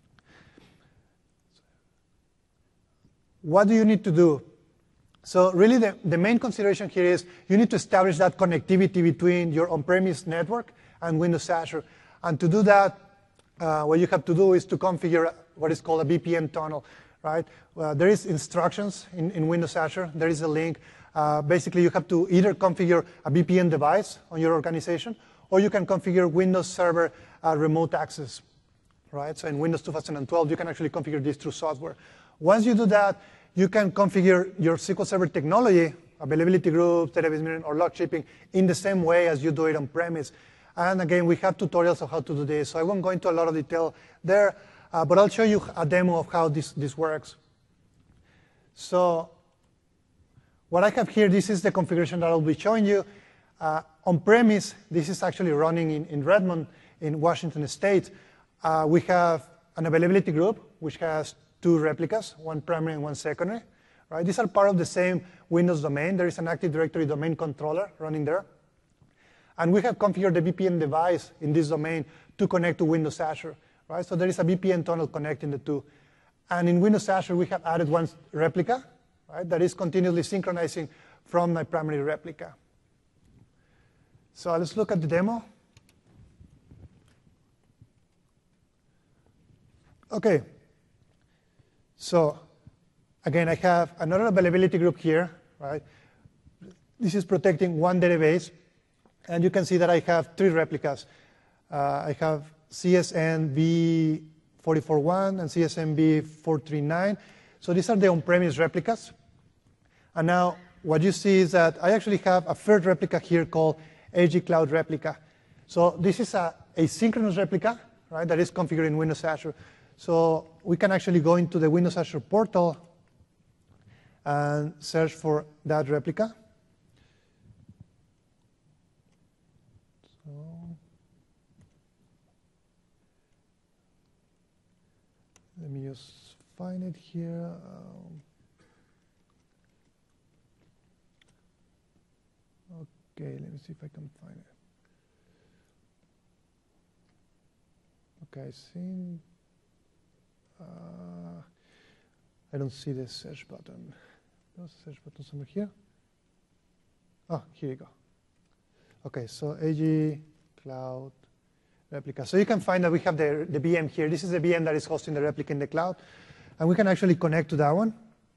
What do you need to do? So really the main consideration here is you need to establish that connectivity between your on-premise network and Windows Azure. And to do that, what you have to do is to configure what is called a VPN tunnel. Right? There is instructions in Windows Azure. There is a link. Basically, you have to either configure a VPN device on your organization, or you can configure Windows Server remote access. Right? So in Windows 2012, you can actually configure this through software. Once you do that, you can configure your SQL Server technology, availability groups, database mirroring, or log chipping in the same way as you do it on-premise. And again, we have tutorials of how to do this, so I won't go into a lot of detail there, but I'll show you a demo of how this works. So what I have here, this is the configuration that I'll be showing you. On-premise, this is actually running in Redmond in Washington State. We have an availability group, which has two replicas, one primary and one secondary. Right? These are part of the same Windows domain. There is an Active Directory domain controller running there. And we have configured the VPN device in this domain to connect to Windows Azure. Right? So there is a VPN tunnel connecting the two. And in Windows Azure, we have added one replica, right, that is continuously synchronizing from my primary replica. So let's look at the demo. Okay. So again, I have another availability group here, right? This is protecting one database. And you can see that I have 3 replicas. I have CSN v441 and CSN v439. So these are the on-premise replicas. And now what you see is that I actually have a third replica here called AG Cloud Replica. So this is a asynchronous replica, right, that is configured in Windows Azure. So we can actually go into the Windows Azure portal and search for that replica. Let me just find it here. Okay, let me see if I can find it. Okay, I think I don't see the search button. There's a search button somewhere here. Oh, here you go. Okay, so AG Cloud Replica. So you can find that we have the VM here. This is the VM that is hosting the replica in the cloud. And we can actually connect to that one.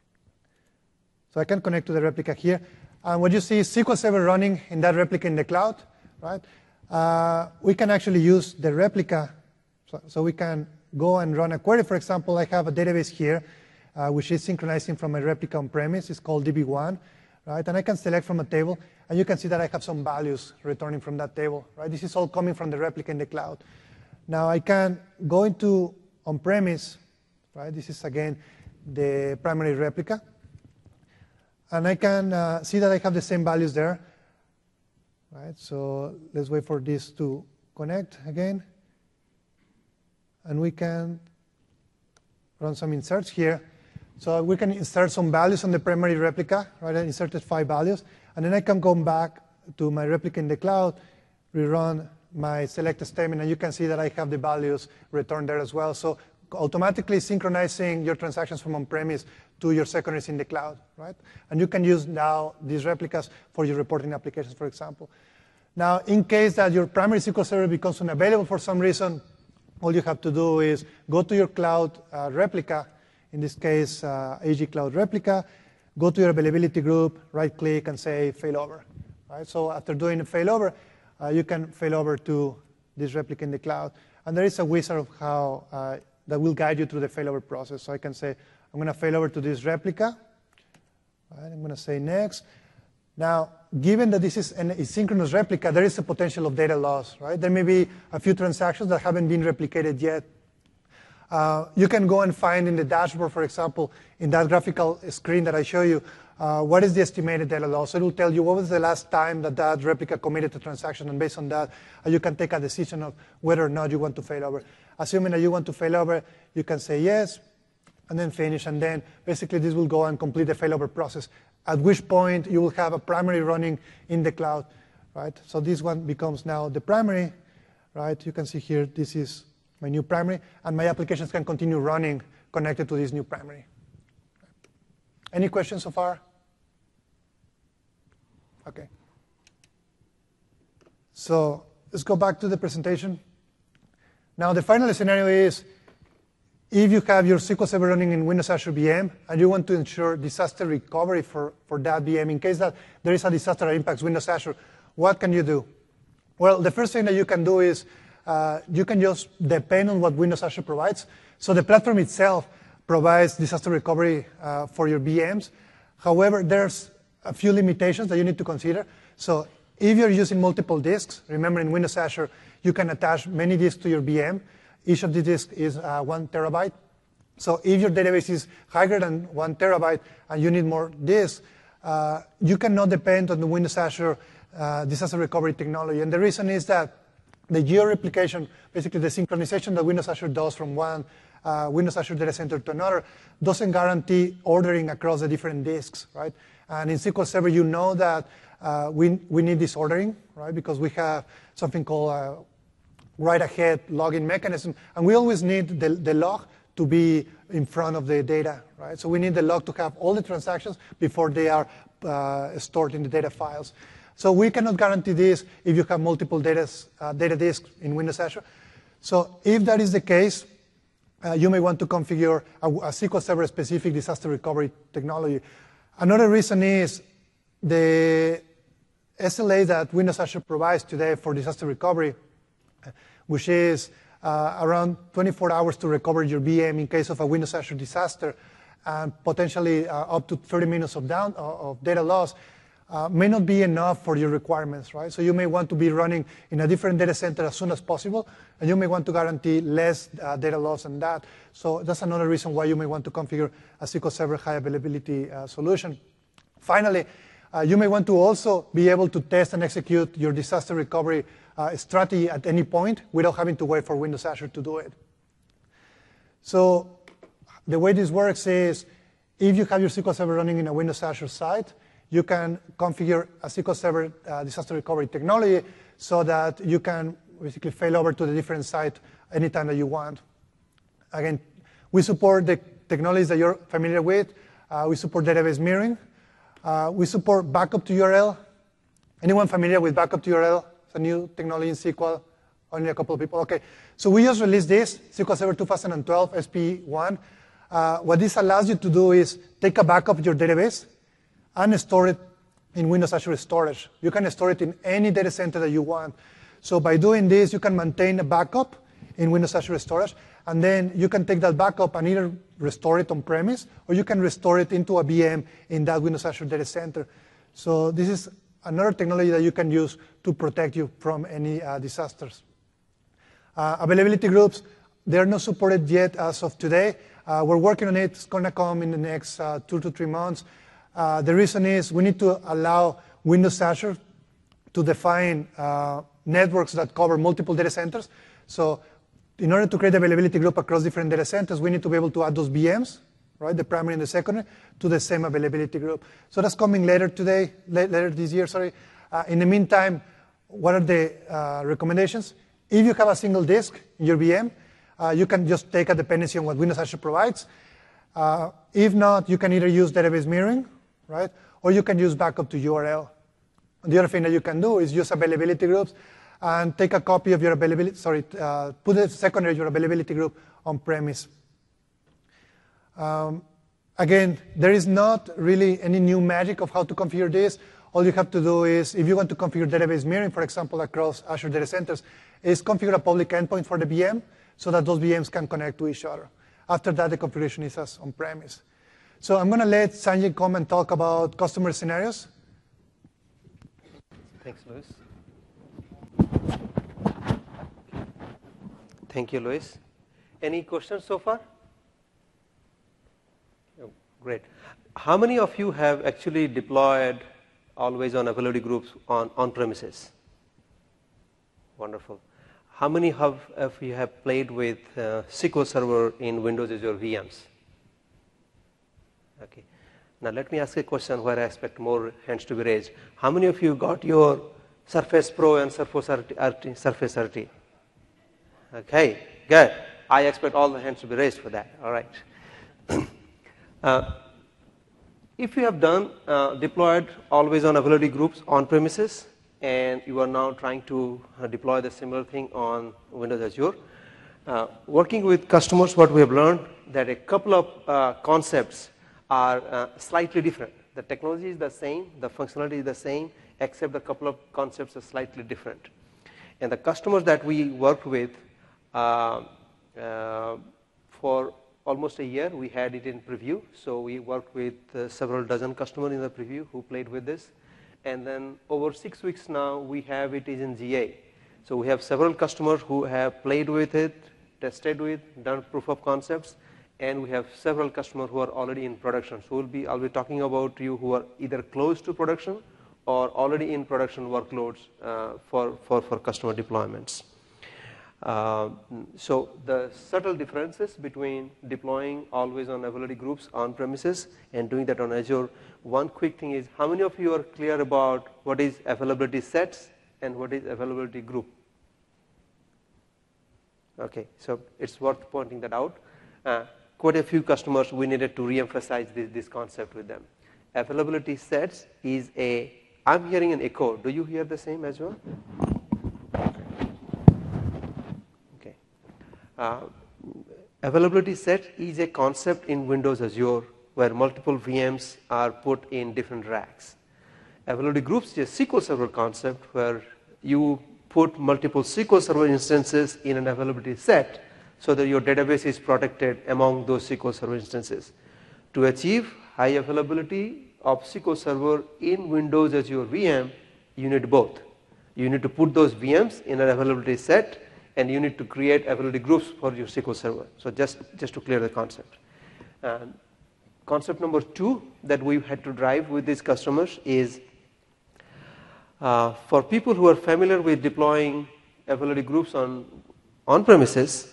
So I can connect to the replica here. And what you see is SQL Server running in that replica in the cloud, right? We can actually use the replica. So we can go and run a query. For example, I have a database here, which is synchronizing from a replica on-premise. It's called DB1, right? And I can select from a table. And you can see that I have some values returning from that table, right? This is all coming from the replica in the cloud. Now I can go into on-premise, right? This is, again, the primary replica. And I can see that I have the same values there, right? So let's wait for this to connect again. And we can run some inserts here. So we can insert some values on the primary replica, right? I inserted 5 values. And then I can go back to my replica in the cloud, rerun my select statement, and you can see that I have the values returned there as well. So automatically synchronizing your transactions from on-premise to your secondaries in the cloud, right? And you can use now these replicas for your reporting applications, for example. Now, in case that your primary SQL Server becomes unavailable for some reason, all you have to do is go to your cloud replica, in this case, AG Cloud Replica, go to your availability group, right-click, and say failover. Right? So after doing a failover, you can failover to this replica in the cloud. And there is a wizard of how that will guide you through the failover process. So I can say, I'm going to failover to this replica. Right? I'm going to say next. Now, given that this is an asynchronous replica, there is a potential of data loss. Right? There may be a few transactions that haven't been replicated yet. You can go and find in the dashboard, for example, in that graphical screen that I show you, what is the estimated data loss. So it will tell you what was the last time that that replica committed a transaction, and based on that, you can take a decision of whether or not you want to failover. Assuming that you want to failover, you can say yes, and then finish, and then basically this will go and complete the failover process, at which point you will have a primary running in the cloud, right? So this one becomes now the primary, right? You can see here, this is my new primary, and my applications can continue running connected to this new primary. Any questions so far? Okay. So let's go back to the presentation. Now the final scenario is, if you have your SQL Server running in Windows Azure VM, and you want to ensure disaster recovery for that VM, in case that there is a disaster that impacts Windows Azure, what can you do? Well, the first thing that you can do is you can just depend on what Windows Azure provides. So the platform itself provides disaster recovery for your VMs. However, there's a few limitations that you need to consider. So if you're using multiple disks, remember in Windows Azure, you can attach many disks to your VM. Each of the disks is 1 terabyte. So if your database is higher than 1 terabyte and you need more disks, you cannot depend on the Windows Azure disaster recovery technology. And the reason is that the geo-replication, basically the synchronization that Windows Azure does from one Windows Azure data center to another, doesn't guarantee ordering across the different disks, right? And in SQL Server, you know that we need this ordering, right? Because we have something called write-ahead logging mechanism, and we always need the log to be in front of the data, right? So we need the log to have all the transactions before they are stored in the data files. So we cannot guarantee this if you have multiple data disks in Windows Azure. So if that is the case, you may want to configure a SQL Server-specific disaster recovery technology. Another reason is the SLA that Windows Azure provides today for disaster recovery, which is around 24 hours to recover your VM in case of a Windows Azure disaster, and potentially up to 30 minutes of data loss, may not be enough for your requirements, right? So you may want to be running in a different data center as soon as possible, and you may want to guarantee less data loss than that. So that's another reason why you may want to configure a SQL Server high availability solution. Finally, you may want to also be able to test and execute your disaster recovery strategy at any point without having to wait for Windows Azure to do it. So the way this works is if you have your SQL Server running in a Windows Azure site, you can configure a SQL Server disaster recovery technology so that you can basically fail over to the different site anytime that you want. Again, we support the technologies that you're familiar with. We support database mirroring. We support backup to URL. Anyone familiar with backup to URL? It's a new technology in SQL. Only a couple of people. OK. So we just released this, SQL Server 2012, SP1. What this allows you to do is take a backup of your database and store it in Windows Azure Storage. You can store it in any data center that you want. So by doing this, you can maintain a backup in Windows Azure Storage, and then you can take that backup and either restore it on-premise, or you can restore it into a VM in that Windows Azure data center. So this is another technology that you can use to protect you from any disasters. Availability groups, they're not supported yet as of today. We're working on it. It's going to come in the next 2 to 3 months. The reason is we need to allow Windows Azure to define networks that cover multiple data centers. So in order to create availability group across different data centers, we need to be able to add those VMs, right, the primary and the secondary, to the same availability group. So that's coming later this year, sorry. In the meantime, what are the recommendations? If you have a single disk in your VM, you can just take a dependency on what Windows Azure provides. If not, you can either use database mirroring, right, or you can use backup to URL. The other thing that you can do is use availability groups and take a copy of your availability, put the secondary your availability group on premise. Again, there is not really any new magic of how to configure this. All you have to do is, if you want to configure database mirroring, for example, across Azure data centers, is configure a public endpoint for the VM so that those VMs can connect to each other. After that, the configuration is as on-premise. So I'm going to let Sanjay come and talk about customer scenarios. Thanks, Luis. Thank you, Luis. Any questions so far? Oh, great. How many of you have actually deployed always-on availability groups on-premises? Wonderful. How many of you have played with SQL Server in Windows Azure VMs? Okay. Now let me ask a question where I expect more hands to be raised. How many of you got your Surface Pro and Surface RT? Okay, good. I expect all the hands to be raised for that. All right. If you have deployed always-on availability groups on premises, and you are now trying to deploy the similar thing on Windows Azure, working with customers, what we have learned that a couple of concepts are slightly different. The technology is the same, the functionality is the same, except a couple of concepts are slightly different. And the customers that we worked with for almost a year, we had it in preview. So we worked with several dozen customers in the preview who played with this. And then over 6 weeks now, we have it is in GA. So we have several customers who have played with it, tested with, done proof of concepts, and we have several customers who are already in production. So I'll be talking about you who are either close to production or already in production workloads for customer deployments. So the subtle differences between deploying always-on availability groups on premises and doing that on Azure. One quick thing is, how many of you are clear about what is availability sets and what is availability group? Okay, so it's worth pointing that out. Quite a few customers, we needed to re-emphasize this concept with them. Availability sets is a I'm hearing an echo. Do you hear the same as well? Okay. Availability set is a concept in Windows Azure where multiple VMs are put in different racks. Availability groups is a SQL Server concept where you put multiple SQL Server instances in an availability set so that your database is protected among those SQL Server instances. To achieve high availability of SQL Server in Windows Azure VM, you need both. You need to put those VMs in an availability set, and you need to create availability groups for your SQL Server. So just to clear the concept. Concept number 2 that we've had to drive with these customers is for people who are familiar with deploying availability groups on premises,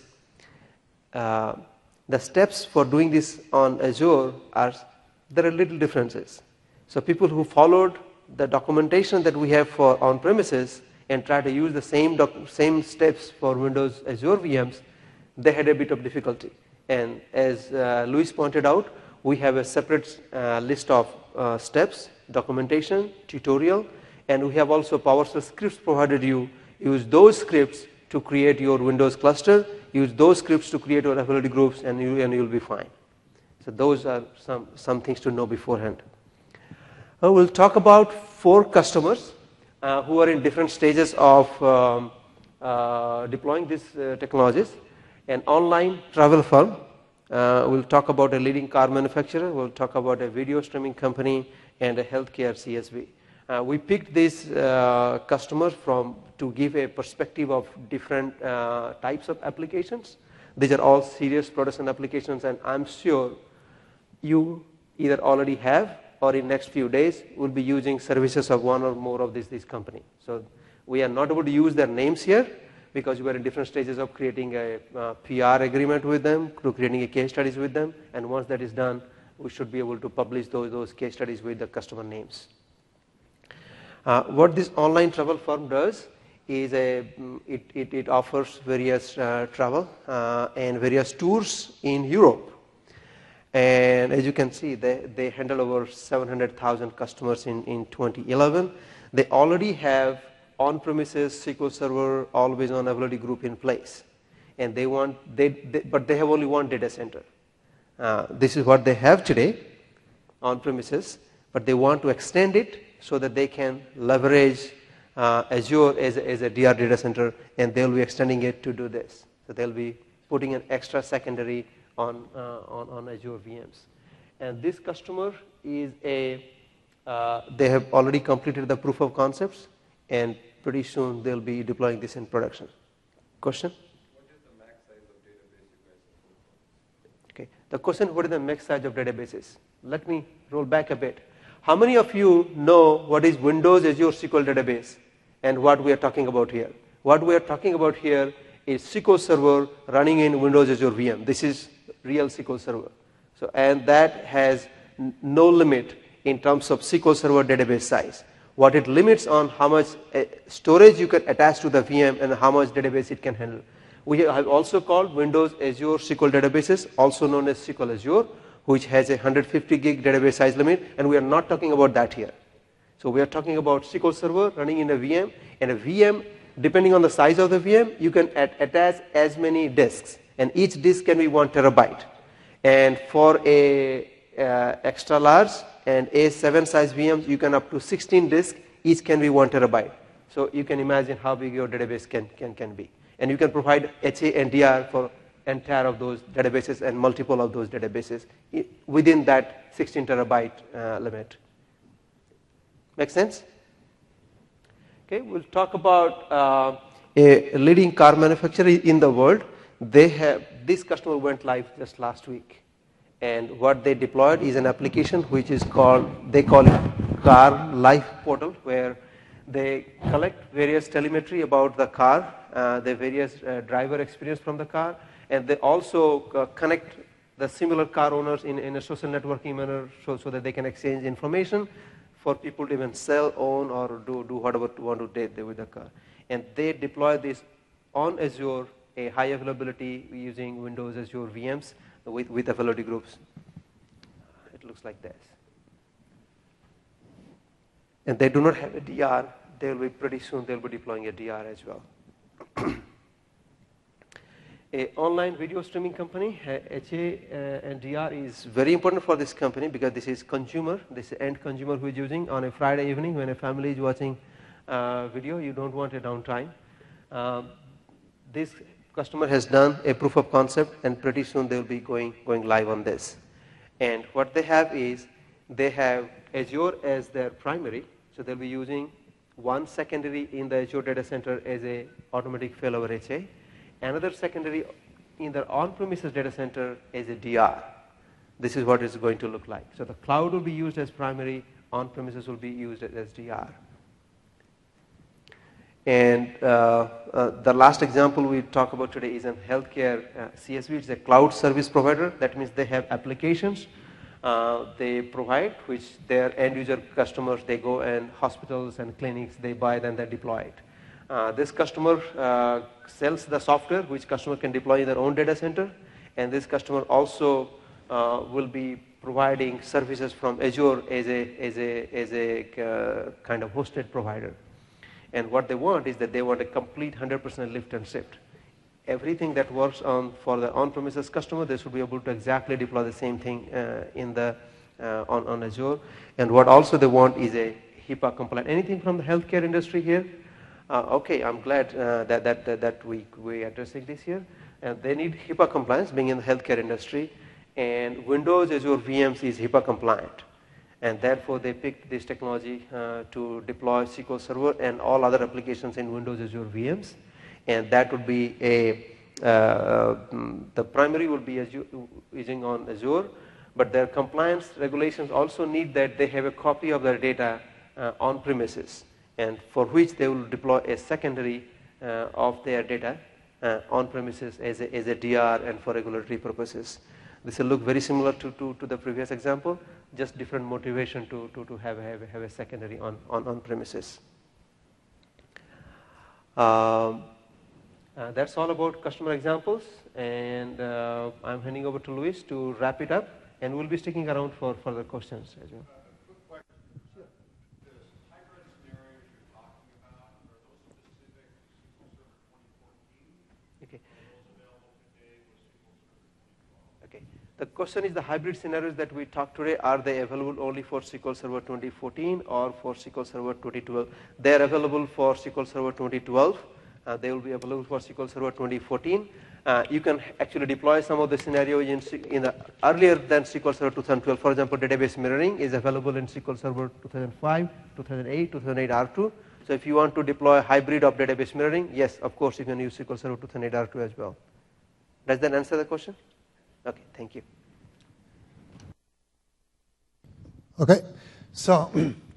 the steps for doing this on Azure there are little differences. So people who followed the documentation that we have for on premises and try to use the same steps for Windows Azure VMs, they had a bit of difficulty. And as Luis pointed out, we have a separate list of steps, documentation, tutorial, and we have also PowerShell scripts provided you. Use those scripts to create your Windows cluster, use those scripts to create your availability groups, and you'll be fine. So those are some things to know beforehand. We'll talk about 4 customers who are in different stages of deploying these technologies. An online travel firm, we'll talk about a leading car manufacturer, we'll talk about a video streaming company, and a healthcare CSV. We picked these customers to give a perspective of different types of applications. These are all serious production applications, and I'm sure you either already have or in next few days will be using services of one or more of these companies. So we are not able to use their names here because we are in different stages of creating a PR agreement with them, creating a case studies with them, and once that is done, we should be able to publish those case studies with the customer names. What this online travel firm does is it offers various travel and various tours in Europe. And as you can see, they handle over 700,000 customers in 2011. They already have on-premises SQL Server always-on availability group in place, and but they have only one data center. This is what they have today on-premises, but they want to extend it so that they can leverage Azure as a DR data center, and they'll be extending it to do this. So they'll be putting an extra secondary on Azure VMs. And this customer is they have already completed the proof of concepts, and pretty soon they'll be deploying this in production. Question? What is the max size of database you guys support? Okay. The question, what is the max size of databases? Let me roll back a bit. How many of you know what is Windows Azure SQL database and what we are talking about here? What we are talking about here is SQL Server running in Windows Azure VM. This is real SQL Server. So, and that has no limit in terms of SQL Server database size. What it limits on how much storage you can attach to the VM and how much database it can handle. We have also called Windows Azure SQL databases, also known as SQL Azure, which has a 150 gig database size limit, and we are not talking about that here. So we are talking about SQL Server running in a VM, and a VM, depending on the size of the VM, you can attach as many disks, and each disk can be 1 terabyte. And for a extra large and A7 size VMs, you can up to 16 disks, each can be 1 terabyte. So you can imagine how big your database can be. And you can provide HA and DR for entire of those databases and multiple of those databases within that 16 terabyte limit. Make sense? Okay, we'll talk about a leading car manufacturer in the world. This customer went live just last week, and what they deployed is an application which is they call it Car Life Portal, where they collect various telemetry about the car, the various driver experience from the car, and they also connect the similar car owners in a social networking manner so that they can exchange information for people to even sell, own, or do whatever to want to do with the car. And they deploy this on Azure, a high availability using Windows Azure VMs with availability groups. It looks like this. and they do not have a DR, they will be pretty soon they'll be deploying a DR as well. A online video streaming company, HA and DR is very important for this company because this is consumer, this is end consumer who is using on a Friday evening when a family is watching video, you don't want a downtime. This customer has done a proof of concept and pretty soon they will be going live on this. And what they have is, they have Azure as their primary, so they'll be using one secondary in the Azure data center as a automatic failover HA. Another secondary in their on-premises data center as a DR. This is what it's going to look like. So the cloud will be used as primary, on-premises will be used as DR. And the last example we talk about today is in healthcare. CSV is a cloud service provider. That means they have applications they provide, which their end user customers, they go and hospitals and clinics, they buy then they deploy it. This customer sells the software which customer can deploy in their own data center, and this customer also will be providing services from Azure as a kind of hosted provider. And what they want is that they want a complete 100% lift and shift. Everything that works for the on-premises customer, they should be able to exactly deploy the same thing on Azure. And what also they want is a HIPAA compliant. Anything from the healthcare industry here? Okay, I'm glad that we addressing this here. And they need HIPAA compliance, being in the healthcare industry, and Windows Azure VMs is HIPAA compliant, and therefore they picked this technology to deploy SQL Server and all other applications in Windows Azure VMs, and that would be the primary would be using on Azure, but their compliance regulations also need that they have a copy of their data on premises, and for which they will deploy a secondary of their data on premises as a DR and for regulatory purposes. This will look very similar to the previous example, just different motivation to have a secondary on premises. That's all about customer examples, and I'm handing over to Luis to wrap it up, and we'll be sticking around for further questions as well. The question is the hybrid scenarios that we talked today, are they available only for SQL Server 2014 or for SQL Server 2012? They are available for SQL Server 2012. They will be available for SQL Server 2014. You can actually deploy some of the scenarios in the earlier than SQL Server 2012. For example, database mirroring is available in SQL Server 2005, 2008, 2008 R2. So if you want to deploy a hybrid of database mirroring, yes, of course, you can use SQL Server 2008 R2 as well. Does that answer the question? Okay, thank you. Okay, so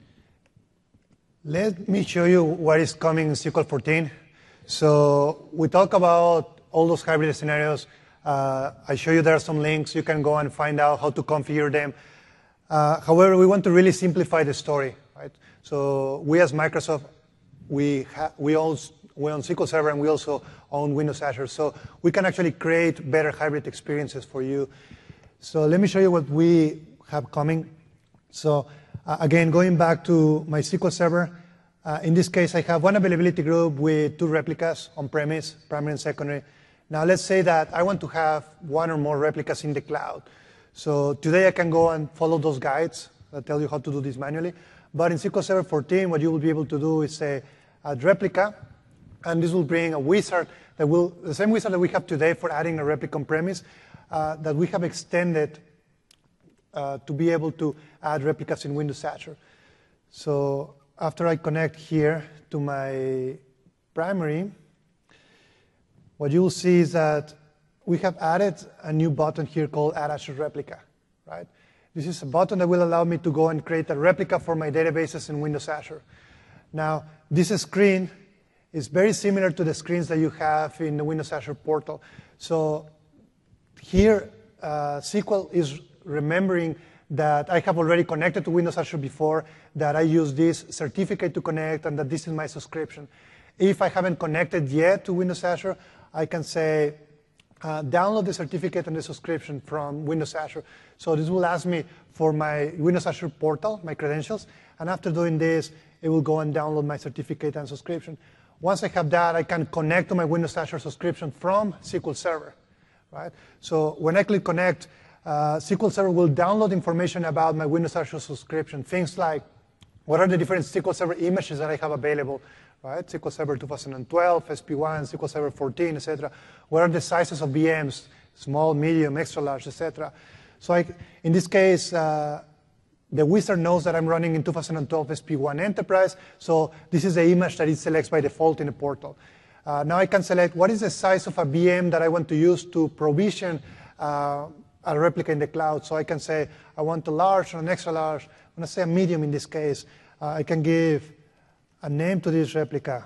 let me show you what is coming in SQL 14. So we talk about all those hybrid scenarios. I show you there are some links. You can go and find out how to configure them. However, we want to really simplify the story, right? So we as Microsoft, we own SQL Server and we also own Windows Azure. So we can actually create better hybrid experiences for you. So let me show you what we have coming. So again, going back to my SQL Server, in this case, I have one availability group with 2 replicas on-premise, primary and secondary. Now let's say that I want to have 1 or more replicas in the cloud. So today I can go and follow those guides that tell you how to do this manually. But in SQL Server 14, what you will be able to do is say add replica, and this will bring a wizard that will, the same wizard that we have today for adding a replica on-premise, that we have extended to be able to add replicas in Windows Azure. So after I connect here to my primary, what you will see is that we have added a new button here called Add Azure Replica, right? This is a button that will allow me to go and create a replica for my databases in Windows Azure. Now, this screen is very similar to the screens that you have in the Windows Azure portal. So here, SQL is remembering that I have already connected to Windows Azure before, that I use this certificate to connect, and that this is my subscription. If I haven't connected yet to Windows Azure, I can say, download the certificate and the subscription from Windows Azure. So this will ask me for my Windows Azure portal, my credentials, And after doing this, it will go and download my certificate and subscription. Once I have that, I can connect to my Windows Azure subscription from SQL Server, right? So when I click connect, SQL Server will download information about my Windows Azure subscription, things like what are the different SQL Server images that I have available, right? SQL Server 2012, SP1, SQL Server 14, etc. What are the sizes of VMs, small, medium, extra large, etc. So in this case, the wizard knows that I'm running in 2012 SP1 Enterprise, so this is the image that it selects by default in the portal. Now I can select what is the size of a VM that I want to use to provision a replica in the cloud. So I can say I want a large or an extra large. I'm going to say a medium in this case. I can give a name to this replica.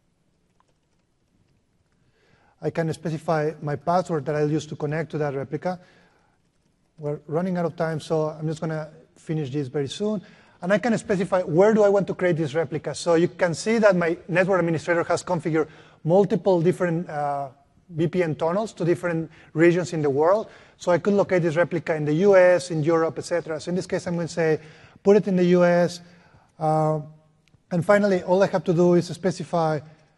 I can specify my password that I'll use to connect to that replica. We're running out of time, so I'm just going to finish this very soon. And I can specify where do I want to create this replica. So you can see that my network administrator has configured multiple different VPN tunnels to different regions in the world. So I could locate this replica in the US, in Europe, etc. So in this case, I'm going to say, put it in the US. And finally, all I have to do is specify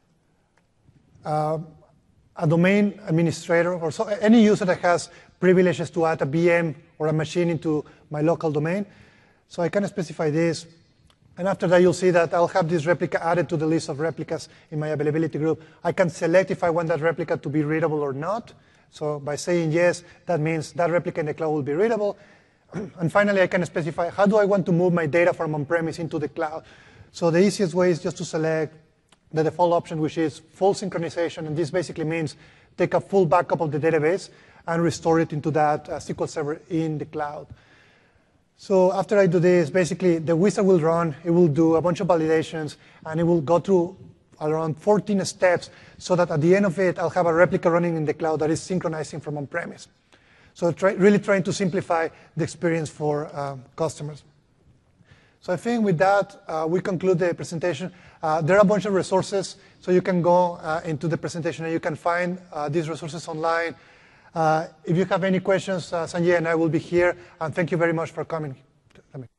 a domain administrator, or so any user that has privileges to add a VM or a machine into my local domain. So I can specify this. And after that, you'll see that I'll have this replica added to the list of replicas in my availability group. I can select if I want that replica to be readable or not. So by saying yes, that means that replica in the cloud will be readable. And finally, I can specify how do I want to move my data from on-premise into the cloud. So the easiest way is just to select the default option, which is full synchronization. And this basically means take a full backup of the database and restore it into that SQL Server in the cloud. So after I do this, basically the wizard will run. It will do a bunch of validations, and it will go through around 14 steps so that at the end of it, I'll have a replica running in the cloud that is synchronizing from on-premise. So really trying to simplify the experience for customers. So I think with that, we conclude the presentation. There are a bunch of resources, so you can go into the presentation and you can find these resources online. If you have any questions, Sanjay and I will be here, and thank you very much for coming.